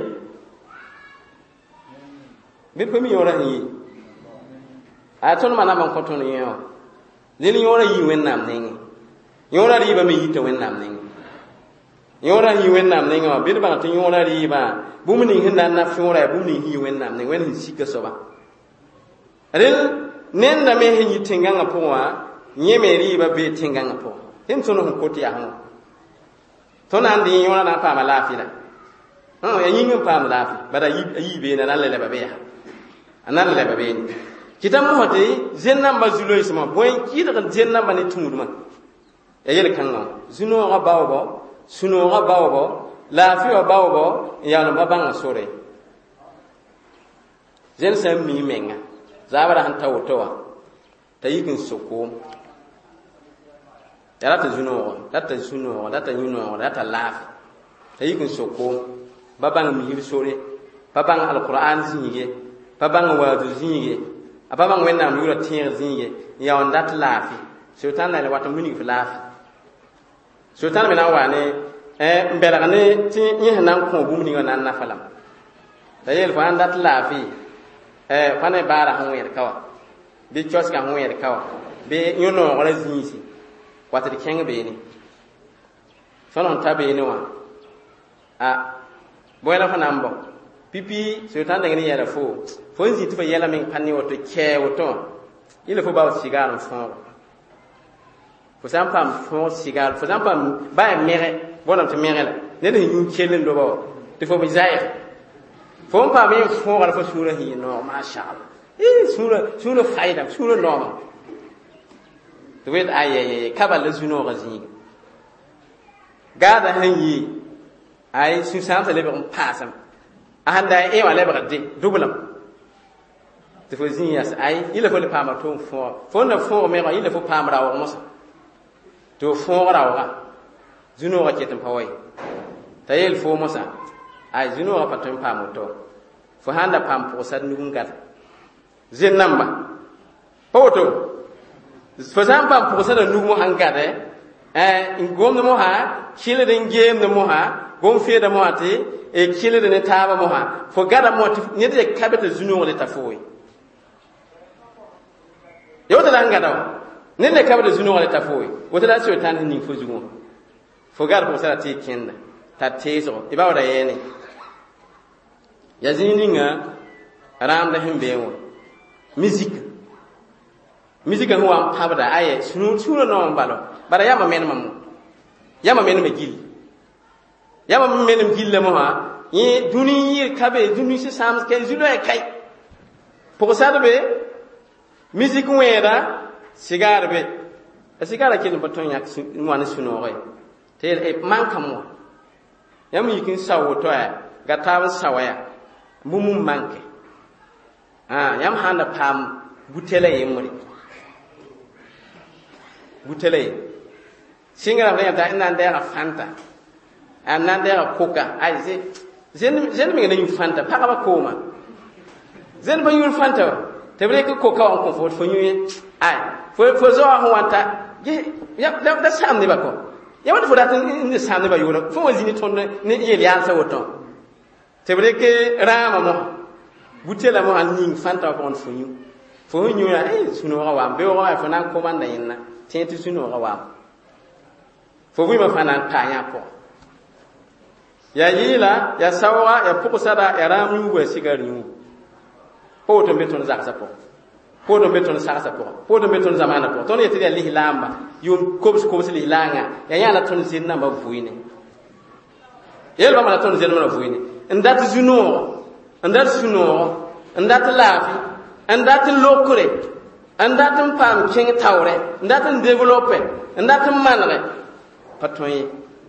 bɩ pa mi yõorã sẽn yɩ a tõnd ma nambã n kõ tõnd yẽ wã dẽn yõorã yɩ wẽnnaam nengẽ yõorã rɩɩbã me yɩta wẽnnaam nengẽ yõorã yɩ wẽnnaam nengẽ wã bɩ d bãng tɩ yõorã rɩɩbã bũmb ning sẽn na n naf yõorã yaa bũmb ning sẽn yɩ wẽnnaam neng wẽnd sẽn sika soaba rel nenda me sẽn yɩ tẽn-gãngã pʋgẽ wã yẽ me rɩɩbã bee tẽn-gãngã pʋgẽ tẽm tõnd sẽn kot yaa wã tõnd na n dɩ yõorã na n paama laafɩ la ya yĩng n paam laafɩ bala a yɩ beene a na n leba be yaa a na n leba beene kɩta mosã tɩ zen-nambã zu-loeesmã bõe kɩɩdg zen-nambã ne tũudmã ya yel-kãngã wã zu-noogã baoobɔ sũ-noogã baoobɔ laafɩ wã baoobɔ n yaoolem pa bãngã sore zen sã n mii menga zaabra sẽn ta woto wã t'a yik n sokoom ya rata zu-noogɔ rata sũ-noogɔ rata yũ-noogɔ rata laafɩ t'a yik n sokoom pa bãng miisr sore pa bãng alqur'an zĩige pa bãng waazu zĩige a pa bãng wẽnnaam yʋʋra tẽeg zĩige n yaoo n dat laafɩ sotan la wat n minig f laafɩ sotan me na n wa ne n belg ne tɩ yẽ sẽn na n kõ bũmb ningã na n nafa lame t'a yeel fo sãn dat laafɩ pa ne baara sẽn wẽed ka wa bɩ kioska sẽn wẽed ka wa bɩ yõ-noogrã zĩisi wat d kẽng beene tõnd sẽn ta beene wã a bõe la fo na n bɔ pipi sotan deng ne yɛla fo n zĩ tɩ fo yɛla meng pa ne woto kɛɛ woto wã yẽla fo bao sigaar n fõogo fo sã n paam fõog sigaar fo sã n paam ba ya mɛgɛ bõnam tɩ mɛgɛ la ned sẽn yũ kell n doba wa tɩ fo b zaɛɛg fo n paam yẽ fõoga la fo sũurã sẽn yɩ noog mashallah sũurã fayda sũurã nooma tɩ wet ayɛyɛ ka bal la zu-noogã zĩiga gaada sẽn yɩ ay sũ-sãamsã lebg n paasame a sãn daa ẽ wã lebg de dublem tɩ fo zĩig yas ay yɩla fo le paama tʋʋm fõoga fo na fõog mɛgã yɩla fo paam raoog mosã tɩ f fõog raoogã zu-noogã ket n pa wa ye t'a yeel fo mosã ay zu-noogã pa tõe n paam woto fo sãn da paam pʋgsad nug n gata zen-namba pa woto fo sã n paam pʋgsada nug mosã n gade n gomd mosã kɩld n geemd mosã gom-feeda mosã tɩ kɩld ne taaba mosã fo gada mosã tɩ ned ya ka be t'a zu-noog le t'a fo ye ya woto la n gada wa ned le ka be t'a zu-noog le t'a fo ye woto la soɩtãn sẽn ning fo zugẽ wã fo gad pʋgsada tɩ y kẽnda t'a teesgo y baooda yɛɛne ya zĩig ninga rãamda sẽn bee wã misika sẽn wa n pãbda aya sũurã noom n bala bara yama menema mo yama menema gill yama menem gilla mosã yẽ dũni yɩɩr ka be dũni sẽn sãams kɛ zu-loɛɛ kay pʋgsad be misik wẽeda sigaar be a sigaarã kell n pa tõe n yãk n wa ne sũ-noogã ye tɩ yeel mankame wã yãmb yik n sao woto yaa ga taab n sawa yaa bũmb n manke yãmb sãn da paam butɛla yembre butɛla ye sɩngrã fo yãmb t'a na n dɛɛga fãnta a na n dɛɛga koka ay zẽnd meng na yũ fãnta pagba kooma zẽnd pa yũr fãnta wa tɩ b rek koka wã n kõ fo yũ ye ay fo zoa sẽn wãnta da sãam nebã kɔ ya wat fo dat n sãam nebã yʋʋra fo wa zĩni tõnd ne yel yaalsã woto tɩ b rek rãama mosã butela mosã ning fãnta wã pʋgẽ fo yũ fo sẽn yũ yaa sũ-noogã waam beoogã wã fo na n komanda yẽnna tẽ tɩ sũ-noogã waam fo vɩɩmã fãa na n paa yã pʋgẽ ya yɩɩla ya saooga ya pʋgsada ya rãam yũubu ya sigar yũubu pa woto n be tõnd zagsã pʋgẽ pa woto n be tõnd sagsã pʋgẽ pa woto n be tõnd zamaanã pʋgẽ tõnd yetɩ ya lislaamba yʋʋm kobs lislaangã ya yãa la tõnd zen-nambã vʋɩɩne yel ba mala ton zel mala fuini ndat zuno ndat suno ndat lafi ndat lokure ndat pam king tawre ndat developer ndat manre patoy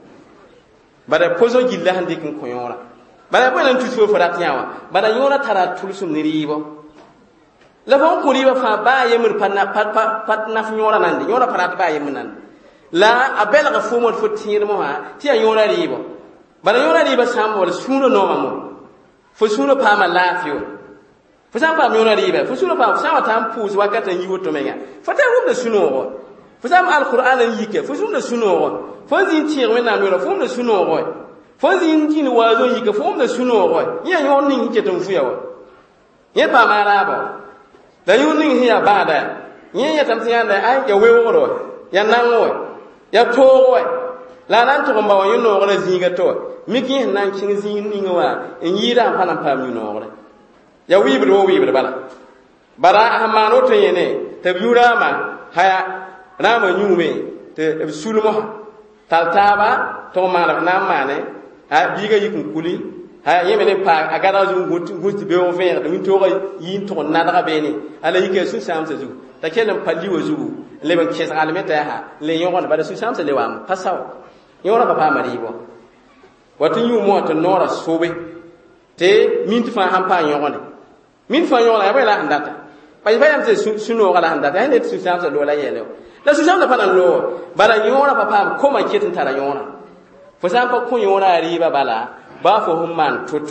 bara pozo gilla hande kin ko yora bara ba nan tuso farat yawa bara yora tara tulsum niribo la bon ko riba fa ba yemur panna pat na yora nan yora farat ba yemun nan la abel ga fumo fo tir mo ha ti yora ribo bara yora riba sam wala suno no mamo fo suno pa ma lafio fo sam pa yora riba fo suno pa sam ta pus wakata yi woto menga fo ta hum de suno fo sam alquran yike fo suno suno fo zin tir wena no fo de suno fo zin kin wazo yike fo de suno ya yon ning ke tum fu yawo ye pa ma rabo da yon ning hiya bada ye ya tam tiya da ai ya weworo ya nanwo ya towo la nan to mba wa yuno wala zinga to miki nan kin zin ninga wa en yira panan pam yuno wala ya wibro bala bara amano to yene tabura ma haya rama nyume te sulmo taltaba to mala na mane ha biga yikun kuli ha yemene pa agara zu gutti be o fer de to yin to na daga bene ala yike su samsa zu ta kenan palli wa zu leben kesa alimeta ha le yongon ba da su samsa le wam pasaw yora papa maribo watu yu mo to nora sobe te min fa hampa yongon min fa yongon ya bela andata pa yam se suno gala andata ha ne su samsa lo la yele la su samsa pa na lo bara yora papa ko ma ketin tara yona fo sampa ko yora riba bala ba fo humman to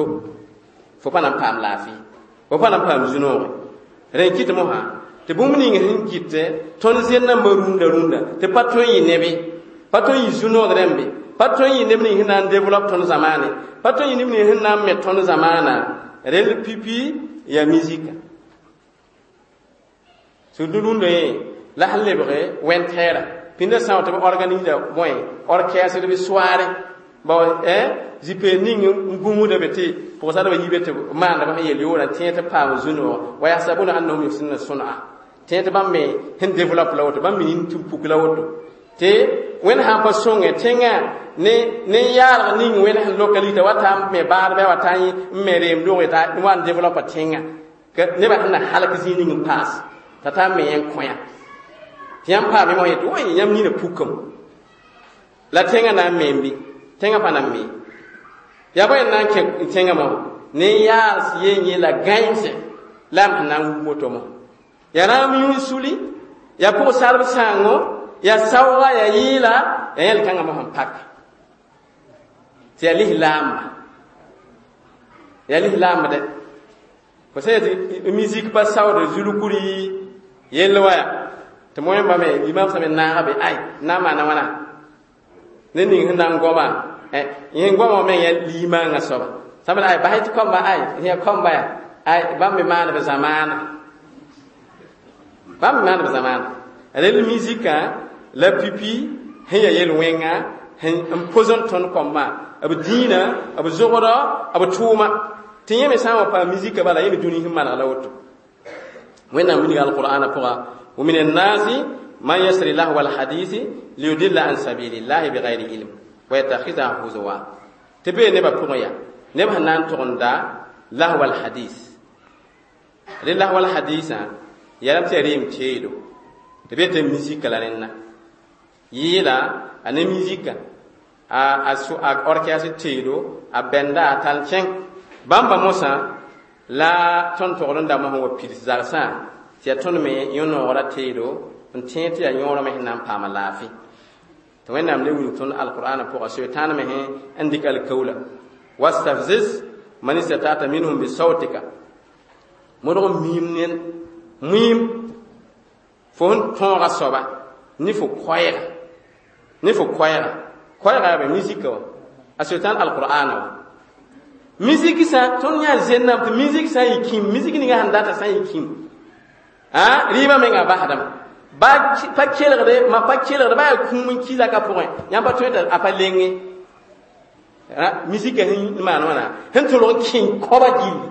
fo pa nan pam lafi fo pa nan pam zuno re kitmo ha te bumni ngi kitte ton zenna marunda te patron yi nebe patron yi zuno rembe patron yi nebe ni hinan develop ton zamane patron yi nebe ni hinan met ton zamana rel pipi ya musique so dulunde la halebre wentera pinda saute organiser boy orchestre de soirée ba zipe ningi ngumu de beti pour ça de yibete manda ba yeli wona tienta pa zuno wa yasabuna annahum yusna sun'a tienta ba me hen develop la woto ba min tumpu la woto te wen ha pa songe tenga ne yar ningi wen han localité wata me bar be wata yi merem do wata wan develop tenga ke ne ba na halaka zini ngi pass tata me en koya tiam pa me mo yeto wi yam ni ne pukum la tenga na membi tenga pa na me ya bayan nan ke tenga mo ne ya siye la gainse lam nan moto mo ya ram yusuli ya ko salb sango ya sawa ya yila ya yel kanga mo pak ti ya lihlam de ko sai musique pa saw de zulukuri yelwa to mo yamba me imam sa me na habe ai na ma na wana ne ni hindan goma yin goma men ya lima nga soba sabala ay bahit komba ay ya komba ay bambe mana be zamana rel musique la pipi heya yel wenga hen poson ton komma abdina abzogora abtuma tinye me sama pa musique bala yemi duni himana la woto wena mini alqur'ana qura wa min an-nasi man yasri lahu wal hadisi liyudilla an sabilillahi bighairi ilm wa yattakhidha huzwa tebe ne ba punya ne ba nan tonda lahu wal hadis lahu wal hadisa yaram terim chedo tebe te musique la renna yila ane musique a orchestre chedo a benda tal chen bamba mosa la ton toron da mo ho pir zarsa ti ton me yono ora chedo on tienti ya yoro me nan pama lafi to wennam le wul ton alquran pour shaytan me he indika alqawla wastafziz man istata'ta minhum bi sawtika modo mim fon ton rasoba ni fo koyra be musique a shaytan alquran musique sa ton ya zennam to musique sa yikim musique ni ga handata sa yikim riba me nga bahadam ba pakelere ma pakelere ba kumun kiza ka point yamba to eta apalenge musique hin manwana hin to lo kin koba gili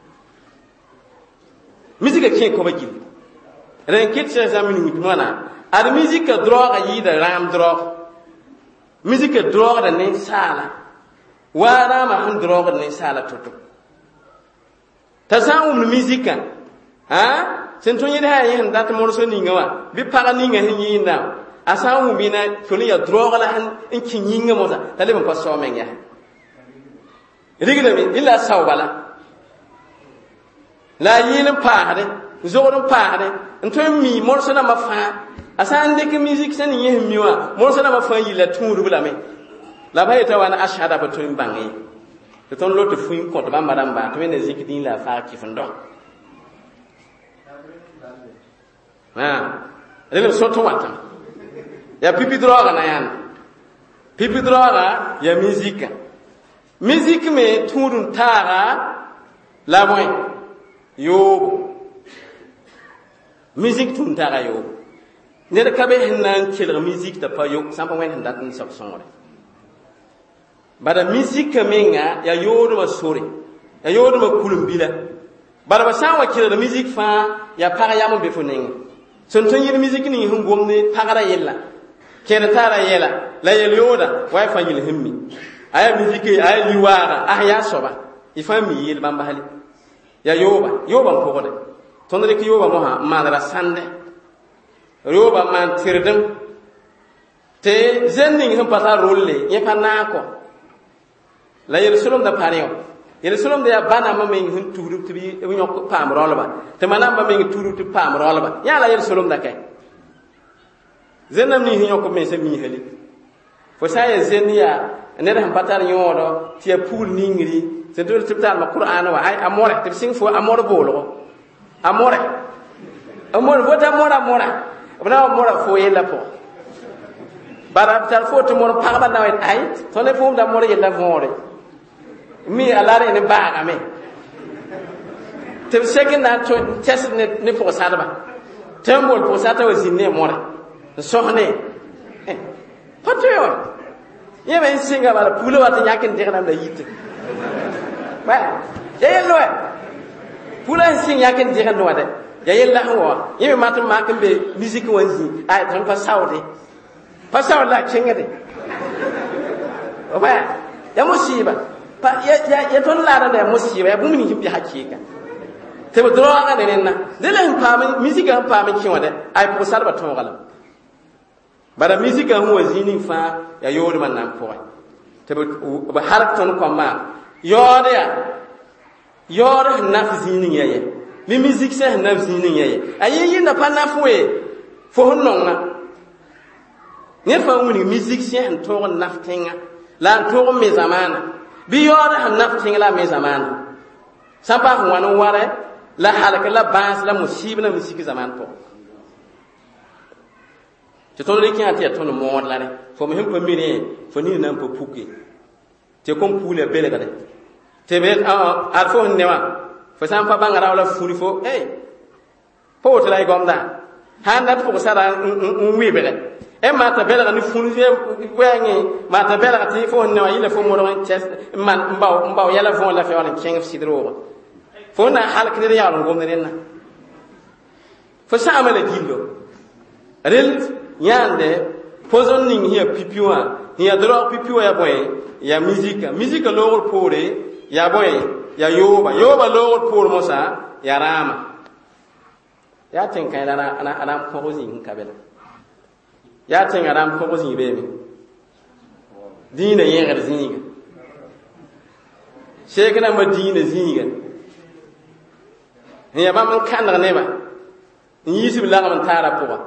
musique kin koba gili ren kit se zamini mutmana ad musique droga yida ram drog musique droga da ne sala wa rama han droga ne sala toto ta sa'um musique ha sen to yida yin dat morso ninga wa bi para ninga hin yina asawu bina fuli ya droga la han in kin yinga moza tale ban paso men ya rigla mi illa sawbala la yilin paade zorin paade nto mi morso na mafa asan de ke musique sen yin miwa morso na mafa yila turu bula me la bayta wana ashhada ba to bangi to ton lotu fuin ko to bamba damba to ne zikidin la fa kifndo rele soto wata ya pipi droga na yan pipi droga ya musique me turun tara la moy yo musique tun tara yo ne da kabe hinnan killer musique ta pa yo sampa wen hindat ni sok songore bada musique menga ya yodo ma sore ya yodo ma kulumbila bada ba sawa killer musique fa ya para ya mo be funinga son ton yir musique ni hun gomne pagara yella kene tara yella la yel yoda way fa yil himmi aya musique aya liwara ya soba ifami yel bamba hali ya yoba ko gode ton de ki yoba mo ha madara sande yoba man tirdem te zenning hin pata rolle ye panako la yel sulum da pariyo yel sulum da ya bana ma men hin turu tibi e nyok pam rolba te manam ba men turu ti pam rolba ya la yel sulum da kay zenam ni hin nyok men se mi hali fo sa ye zenia ne da patar yodo ti ya pul ningri se dol tibtal ma qur'an wa ay amore te sing fo amore bolo amore vota amore bana amore fo yela po bara tar fo to mon pagba na ay to le fo da amore yela vore mi alare ne baga me te second na to test ne po sadaba tembol po sata wa zinne more sohne patio ye ben singa bala pulo wat nyaken dirna da yitte ba ya yello pulo sing nyaken dirna wade ya yella ho ye matum makin be musique wanzi ay tan fa sawde la chengede o ba ya musiba pa ya ton la da musiba ya bumni hibbi hakika te bo droga ne na delen pa musique an pa me kinwade ay po salba ton gala bara musique an wazini fa ya yori man nan po te bo harak ton ko ma yore naf zini yaye mi musique se naf zini yaye ayi na pa nafwe fo honnonga ne fa woni musique se en to naf tenga la to me zamana bi yore han naf tenga la me zamana sapa ho wanu ware la halaka la bas la musib na musique zaman po te to le kyan te to no mod la ne fo me hempo mine fo ni nan po puki te kom pule bele gade te be al fo newa fo sam pa bangara wala furi fo po te lay gomda han nat fo sara wi bele e mata bele ni furi wengi mata bele ti fo newa ile fo mo ron chest man mbaw yala fo la fe wala keng sidro fo na halak ne ya ron gomne na fo sama le dillo rel yande pozon ning hiya pipiwa hiya dro pipiwa ya boy ya musique logor pore ya boy ya yoba logor pore mosa ya rama ya tin kai ana pozin kabela ya tin ana pozin be mi dina yegar zinga shekana madina zinga hiya ba man kan ne ba yisib la man tara poa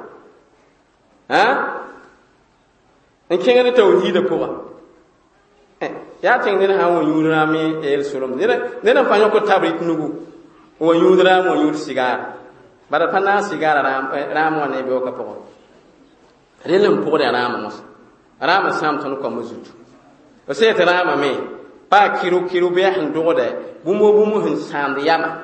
en kengene tawhid ko ya tin ne ha won yura me el solom ne na fanyo ko tabrit nugu won yura mo yur sigar bara pana sigar ram won be ko ko relem po de ram sam ton ko muzutu o se te ram me pa kiru be han do de bumo hin sam de yama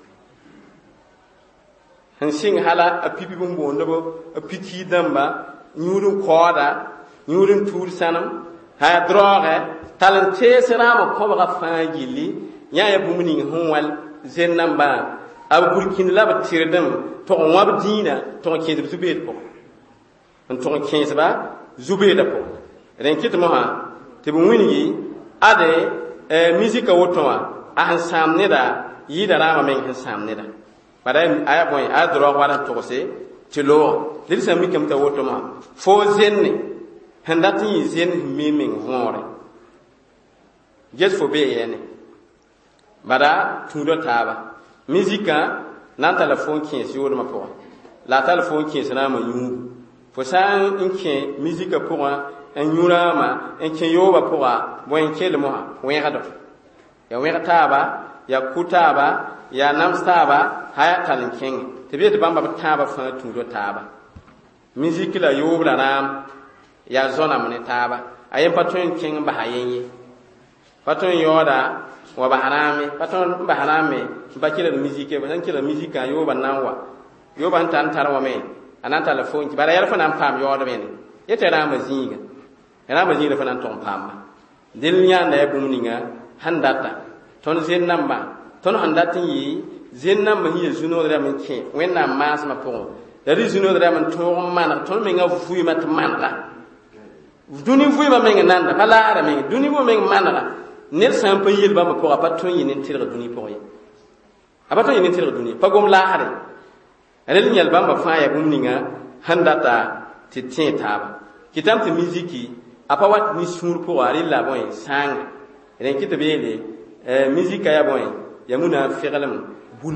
han sing hala a pipi bumbo ndo a piki damba nyurun koda nyurun tur sanam ha droge talente serama ko ba fangili ya bumni hunwal zennamba ab burkin lab tirdam to wab dina to kedir zubed ko on to kensba zubeda ko ren kitmo ha te bu wingi ade musique wotoa a han samne da yida rama men han samne da bara aya boy a dro wara to se tilo lisa mi kam ta wotoma fo zenne handati zen miming hore jet fo be yene bara tundo taba musique nan telefon kin si wor ma po la telefon kin sana ma yu fo san inke musique pour en yurama en ke yoba pour bo en ke le mo wen gado ya wen taba ya kutaba ya namstaba haya talin king te be bamba taba fa tundo taba musique la yobla ram ya zona mun taba ayen patron king ba hayenye patron yoda wa baharame patron baharame ba kila musique ba kila musique yoba nanwa yoba tan tarwa me anan telefon ki bara yar fa nan pam yoda me yete rama zinga fa nan ton pamba dil nya na bumninga handata ton zen namba ton handatin yi zen namba hi zuno da men ke wenna mas ma pon da ri zuno da men to man ton men ga fuyi mat manla duni fuyi ma men nanda kala ara men duni bo men manala ner sam pa yel ba ma ko pa ton yi nen tirga duni po yi aba ton yi nen tirga duni pa gom la hare rel nyal ba ma fa ya bumninga handata titin taba kitam te miziki apa wat ni sur po ari la boy sang ren kitabele musique ya boy ya muna fi'lam bul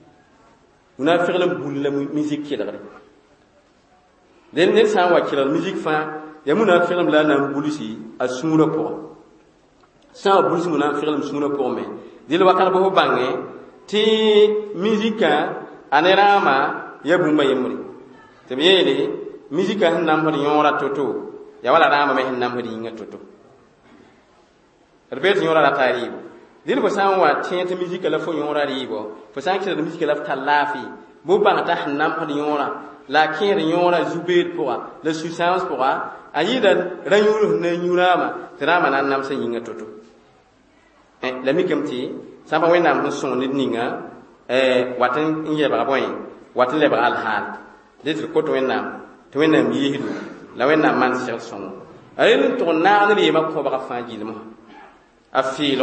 la musique ki dagre den ne sa wa kila musique fa ya muna fi'lam la na bulisi asura po sa bulisi muna fi'lam sura po me dil wa kan bo bange ti musique anerama ya bumba yemuri tabiyele musique han nam hadi yora toto ya wala rama me nam hadi inga toto rebet yora la taribo dil ko san wa tiente musique la fo yora ribo fo san kira musique la talafi bo ba ta nam hadi yora la kire yora zubair poa la substance poa ayida ranyuru na nyurama trama nan nam sa yinga toto la mikamti samba wenam no son ninga watan inye ba boy watan le ba al hal dit ko to wenam to wenam yihidu la wenam man sel son ayin to na ne ma ko ba fa jilma afilo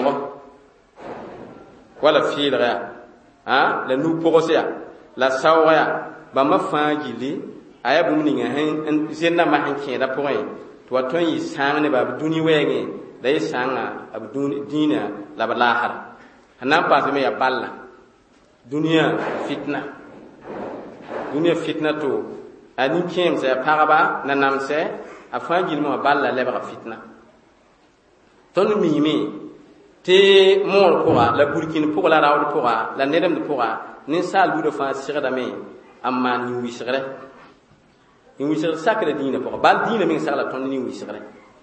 wala filra la nu porosia la sawaya ba ma fa jili aya bum ninga hen zenna ma han ke da point to waton yi sang ne ba duni wege da yi sanga abdun dina la balahar hanan pa me ya balla duniya fitna to ani kem se paraba na namse afa jilmo balla lebra fitna ton mimi te mor poa la burkin poa la rawd poa la nedam de poa nin sal bu de fa sirda me amma ni wisre sakre dina poa bal dina min sala ton ni wisre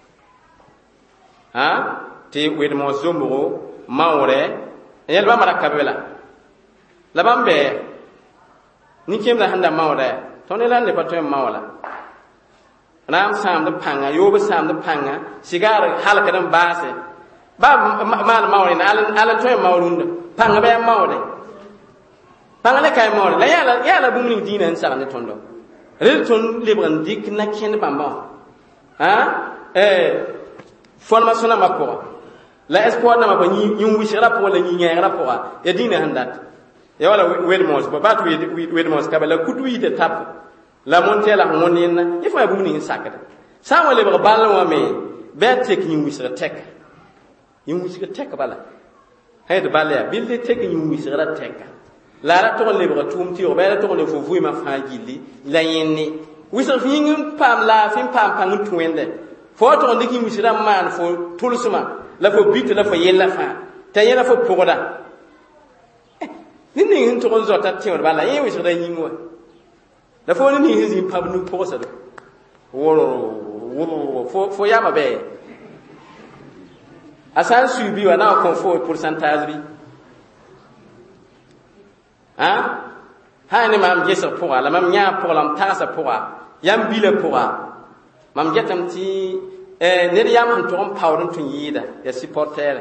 ha te wed mo zombo mawre yel ba mara kabela la bambe ni kem da handa mawre ton elan le pato mawla ram sam de panga yobe sam de panga sigar halaka dan base ba mal mawre na alan to mawrunda panga be mawre panga le kay mawre la yala bumni dina en sa ne tondo rel ton lebran dik na ken bamba ha formation na mako la espoir na mako ni wishira po la ni ngera po ya dina handat ya wala wedmos ba tu wedmos ka bala kutu ite tap la montela monina ifa bumni sakata sa wala ba balwa me betek ni wishira tek ni wishira tek bala hayde bala bilde tek ni wishira tek la ra to le ba tumti o ba to le fo vui ma fajili la yinni wishira fingum pam la fim pam pam tuwende fo to ndiki wishira man fo tulsuma la fo bit la fo yella fa tayena fo pogoda nini hin to zo ta tiwar bala yi wishira yinwa la fo ni hin zin pabnu pogosa do woro fo yama be asan subi wa na kon fo pourcentage bi ha ni mam jesa poa la mam nya poa lam tasa poa yam bila poa mam jetam ti ne yam han to on pawdon tun yida ya supporter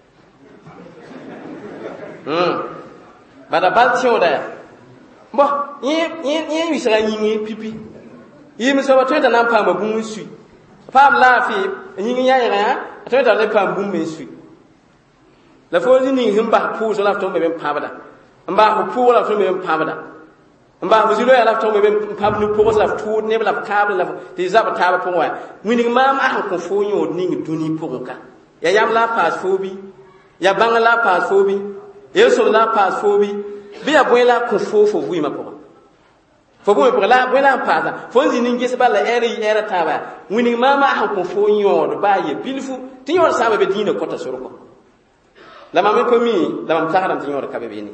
bada baltio da bo yi wisra yingi pipi yi mi so wato da nan pa ma bun su pam la fi yingi ya atoi ta ne pam bum men su la fo ni himba pu so la to be ben pabada mba ko pu la to be ben pabada mba ko zilo ya la to be ben pablu pu la to ne la kabla la ti za ba ta ba pu wa wini mam a ko fo nyo ni duni pu ka ya yam la pas fo bi ya bang la pas fo bi ya so la pas fo bi bi ya boy la ko fo wi ma pu fo bo pu la boy la pas fo zi ni ngese ba la era ta ba wini mam a ko fo nyo ba ye bilfu ti nyo sa ba be dina ko ta soro ko la mame ko mi la mam taharam ti nyora kabe beni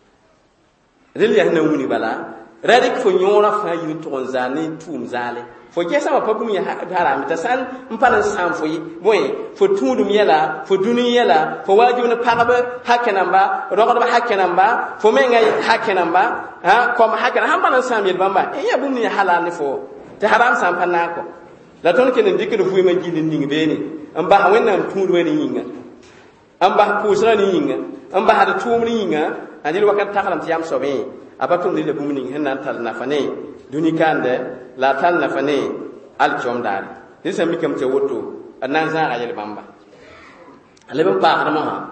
rel ya na wuni bala radik fo nyora fa yi to nzane tum zale fo kesa ma papum ya haram ta san mpalan sam fo yi boy fo tudum yela fo duni yela fo wajibu na pagabe hakenamba rogaba hakenamba fo menga hakenamba ha ko ma hakena hampalan sam yel bamba e ya bum ni halal ni fo ta haram sam panako la ton ken dikir fu ma jilin ningi beni amba ha wenna tudu weni yinga amba pusra ni yinga amba hada tum ni yinga adil wakat takalam tiyam sobe abatum ni le bumni henna tal nafane duni kande la tal nafane al jomdal disa mikam te woto anan za ga yel bamba ale ban pa ma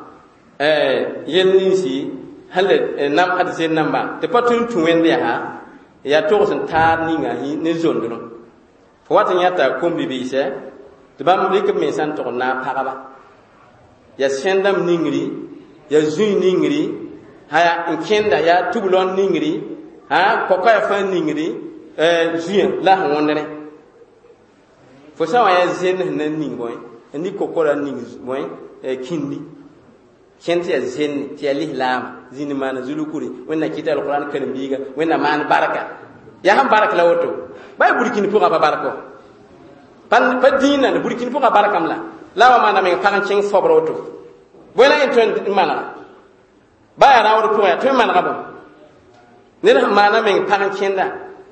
yenni si halle nam had sen namba te patun tuwende ha ya to sen tar ni nga hi ne zondro fo watan yata kombi bi se te bam likam me san to na pagaba ya sendam ningri ya zui ningri haya inkenda ya tubulon ningri ha kokoya fa ningri zui la wondere fo sa ya zen nan ningboy ni kokora ningri boy kindi kenti ya zen ti ali lama zini mana zulukuri wonna kita alquran karim biga wonna man baraka ya ham baraka la woto bay burkini pour ba barako pan pa dina burkini pour barakam la wa mana men kan cing sobroto bola en mana ba ra wor poya to mana gabo ne mana men kan cinda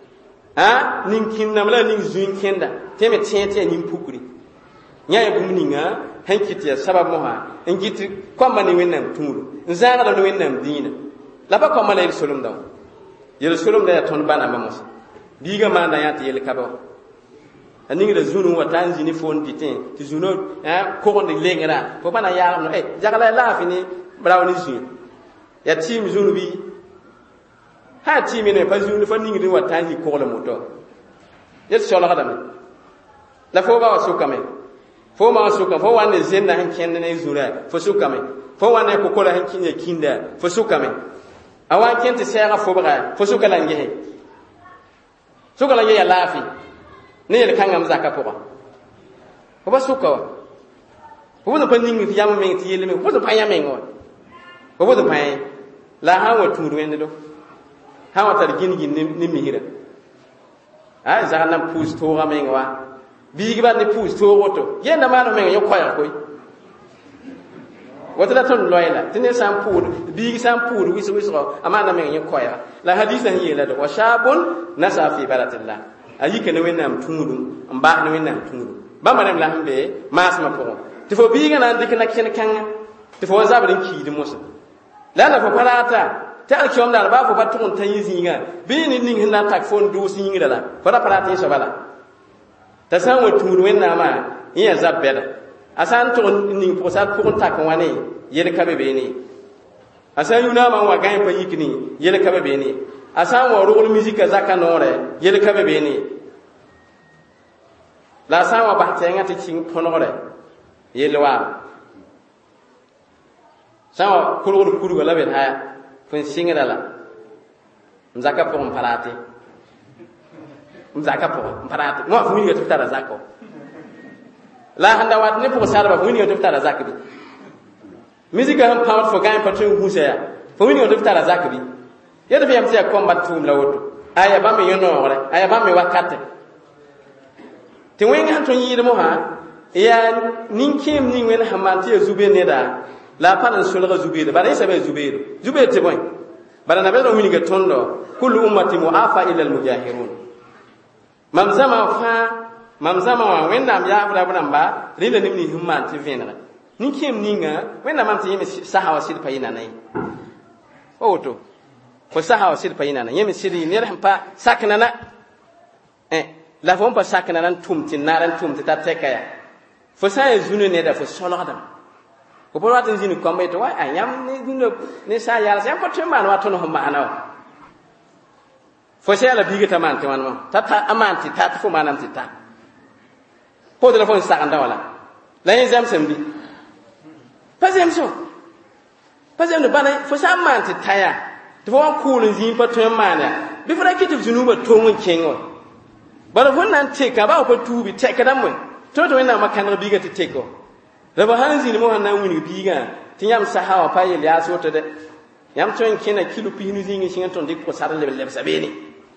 ha nin kinna mala nin zuin kinda teme tiete nin pukuri nyaay bu ninga hankiti sabab mo ha ngiti ko mani wennam tulu nzaga do wennam dina la ba ko mala sulum daw yel sulum da ton bana ba mos biga manda yati yel kabo aningi da zunu wa tanzi ni fon ditin ti zuno ko ndi lengra fo bana ya no jagala la fini brawni zun ya tim zunu bi ha timi ne fa zunu fa ningi wa tanzi ko la moto yet so la kadam la fo ba wa sukame fo ma suka fo wanne zenna han kende ne zura fo sukame fo wanne ko ko la han kinya kinda fo sukame awan kente sera fo ba fo sukala ngehe sukala ya lafi ne yel kangam zaka poba ko ba suka ko bo pan ningi yam men ti yele men ko bo pan yam men ko bo pan la ha wa turu wende do ha wa tar gin ni mihira a za na pus to ga men wa bi gi ba ni pus to woto yenda ma no men yo koya koy woto da ton loyla tine sam pur bi gi sam pur wiso amana men yo koya la hadithan yela do wa shabun nasa fi baratillah ayike ne wennam tungudum mba ne wennam tungudum ba manam la hambe masma ko ti fo biga nan dikna ken kanga ti fo zabrin kiidi musa la na fo parata ta alkiom dal ba fo batun tan yizinga bi ni ning hinna tak fon do singa la fo da parata so bala ta san wa tungudu wennama iya zabbeda asan to ning fo sa ko tak wani yel kabe be ni asan yuna ma wa gain pa yikini yel kabe be ni asan wa rugul musique zaka nore yel kabe be ni la san wa bahtenga ti cing ponore yel wa san wa kurugul kurugo la ben haya fun singira la mzaka pon parati mzaka pon parati mo fu ni tara zako la handa wat ne fu sarba fu ni tara zakabi musique han power for gain patun huseya fu ni tara zakabi yada bi amtia combat tum la woto aya ba me yono ore aya ba me wakate ti wen han to yiri mo ha ya ninkim ni wen hamanti zube ne da la panan sulga zube da bare sabe zube te boy bara na be do wini ga tondo kullu ummati muafa ila al mujahirun mamzama wa wen nam ya bra bra ba rinda nimni himmanti venra ninkim ninga wen nam amti yemi sahawa sil payina nay oto fo sahawa sil payina na yemi sili ne rampa saknana la fo pa saknana tumti naran tumti ta tekaya fo sa e zunu ne da fo solodam ko por watin zini ko mbay to wa ayam ne zunu ne sa yalla sa ko teman wa to no maana fo sa la biga taman te man mo tata amanti tata fo manam ti ta ko de la fo sa anda wala la yin zam sembi pas zam so pas zam de bana fo sa amanti taya to fo ko lin zin pa to maana bi fo da kitu zunu ba to mun kengo bara fo nan te ka ba ko tubi te ka dam mo to na makana biga te teko da ba han zini mo han na wuni biga tinyam sahawa pa yel ya so to de yam to en kina kilo pi hinu zingi singa ton dik ko sara le sabeni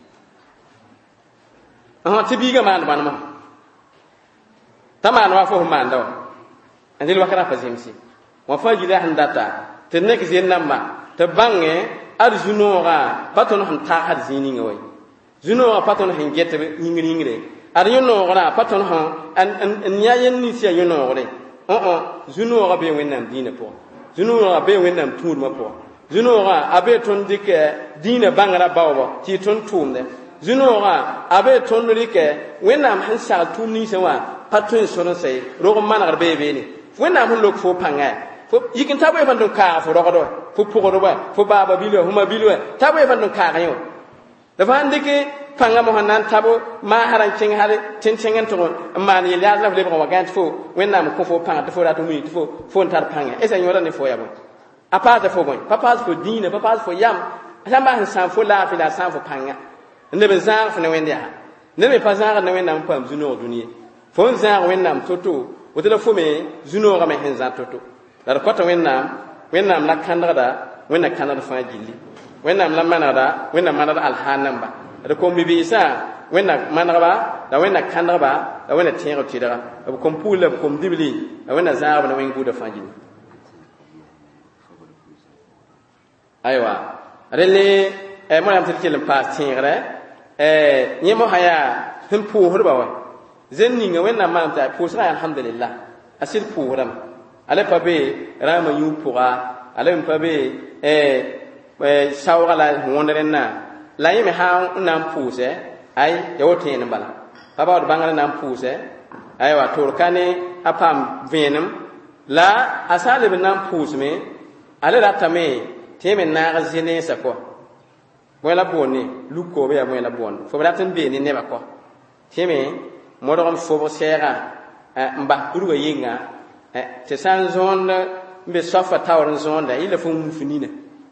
te biga man ban ma taman wa fo man do andil wakara fa zimsi wa fa jida handata te nek zen namma te bange ar junora paton han ta har zini ngoy junora paton han gette ngire ar yono gora paton han an nyayen ni sia yono gore zuno ga be wennam dina po zuno ga be wennam tuur ma po zuno ga abe ton dike dina bangara bawo ti ton tuumde zuno ga abe ton rike wennam han sa tuumni se wa paton sono sai rogo mana be be ni wennam hun lok fo panga fo yikin tabo e bandon ka fo rogo fo pogo ba fo baba bilo huma bilo tabo e bandon ka gayo da fa ndike panga mo hanan tabo ma haran cing hare cing to man yel ya la le ko wagan fo wennam ko fo panga fo da to mi fo tar panga esa nyora ne fo yabo apa da fo boy papa fo dina papa fo yam samba han san fo la fi la san fo panga ne be zan fo ne wendia ne be pa zan ne wennam pam zuno duniye fo zan wennam toto wotela fo me zuno ga me hen zan toto da ko to wennam la kandada wenna kanada fa jilli wennam la manada wenna manada alhanan ba da ko mi bisa wenna manaba da wenna kanaba da wenna tiero tidara da ko pula ko dibli da wenna zaaba na wengu da fajin aywa rele mo am tilkel pas tiere nyemo haya him pu horba wa zenni nga wenna mamta pu sra alhamdulillah asil pu horam ale pabe rama yu puga ale pabe shawgala wonderena la yime ha nan puse ay yawoten bala baba do bangala nan puse ay wa turkane apam venem la asale be nan puse me ale ratame teme na gazine sako wala bonni lukko be ya wala bon fo raten be ni neba ko teme modom fo bo sera mba ruwa yinga te san zone be sofa tower zone da ile fo mufinina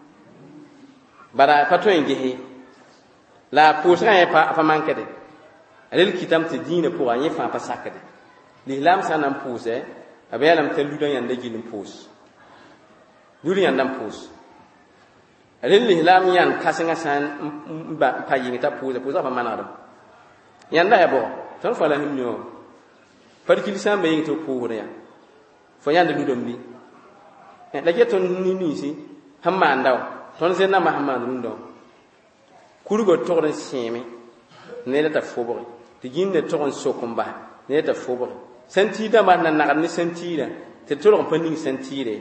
bara pato ngehe la pusra e pa mankade alel kitam te dina pour anye fa pa sakade l'islam sanam puse abelam te ludan yanda jilin pus ludan yanda pus alel l'islam yan kasenga san ba pa yingita puse pusa pa manado yanda e bo ton fala himnyo parkil sambe yingto pour ya fo yanda ludon bi la jeton ni si hamma ndaw ton zenna mahamad rundo kurugo togon seme ne la ta fobore ti ginde togon sokumba ne ta fobore senti da man na ni sentira te togon panding sentire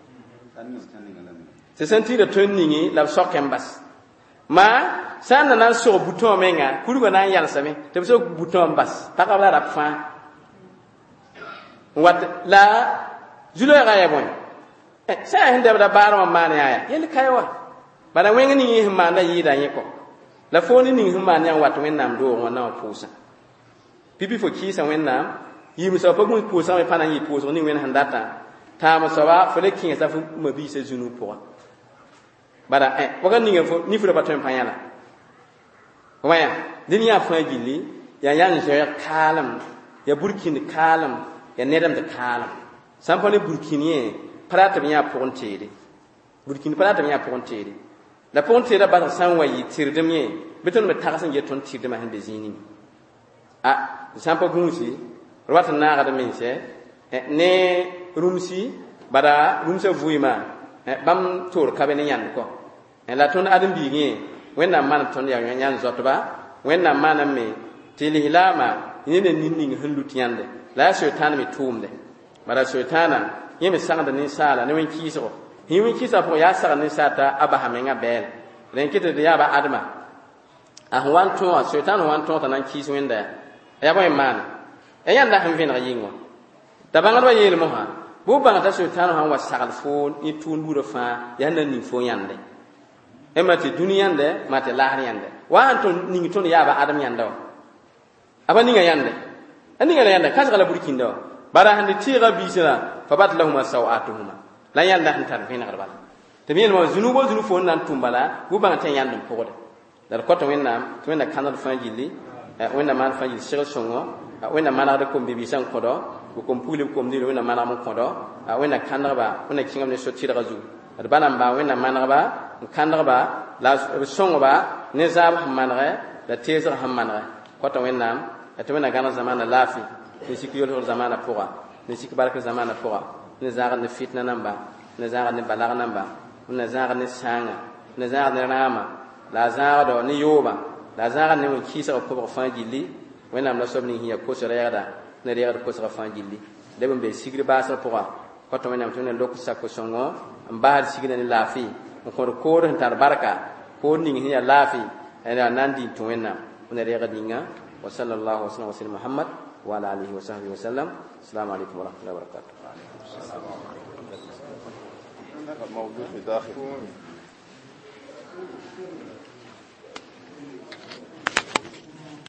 te sentira tonningi la sokembas ma sana nan so bouton menga kurugo nan yalsame te so bouton bas ta ka la rafa wat la julo ga yabon sa hinde da baro man ya yel kaywa bala wenga ni himanda yida yeko la foni ni himanda yan watu wennam do wona pusa pipi fo kisa wennam yimi so pagun pusa me pana yi pusa ni wen handata ta ma so ba fo le kin sa fu ma bi se junu po bara waga ni ngefo ni fu da patem panyala waya din ya fa gili ya yan je kalam ya burkin kalam ya nedam da kalam sampone burkinie prata biya pontere burkin prata biya pontere la ponte da ba san wayi tirdem ye beton me tagasan ye ton tirdem han be zini sampa gunsi rawata na ga da mense ne rumsi bada rumsa vuima bam tor kabene nyan ko la ton adam bi ngi wenna man ton ya nyan zotba wenna man me tilihilama yene ninni handu tiyande la shaytan mi tumde bada shaytana yeme sangda ni sala ne wen kiso hiwi kisa po ya sara ni sata abahamenga bel ren kite de yaba adma wan to shaytan wan to tanan kiso wenda ya boy man e yanda han vin yingo da bangal ba yel mo ha bu banga ta sultan han wa sagal fo ni tundu fa yanda ni fo yande e mate duniya yande mate lahar yande wa anton ni ton ya ba adam yanda aba ninga yande aninga yande kaza kala burkindo bara hande tira bisira fabat lahum sawatuhuma la yanda han tan fina garbal te mi mo zunubo zunu fo nan tumbala bu banga tan yandum pogode dal ko to wenna kanal fanjili wenna man fanjili sir songo wenna manade ko bibi san kodo ko kompuli ko mdiro wenna manam kodo wenna kanaba wenna kingam ne so tira gazu ad banam ba wenna manaba kanaba la songo ba ne zab manre la tezer hammanre ko to wenna to wenna gana zamana lafi ne sikiyol zamana poga ne sikbaraka zamana poga ne zaga ne fitna namba ne zaga ne balaga namba ne zaga ne sanga ne zaga ne rama la zaga do ne yoba la zaga ne mo kisa ko fanjili wenam la sobni hiya ko sereda ne reer ko sera fanjili debon be sigri basra poa ko to wenam to ne lokku sakko songo mbaal sigri ne lafi ko tar baraka ko ni hiya lafi ena nandi to wenam ne reer dinga wa sallallahu wa sallam muhammad wa ala alihi wa sahbihi wa sallam assalamu alaikum wa rahmatullahi wa barakatuh. موجود في داخل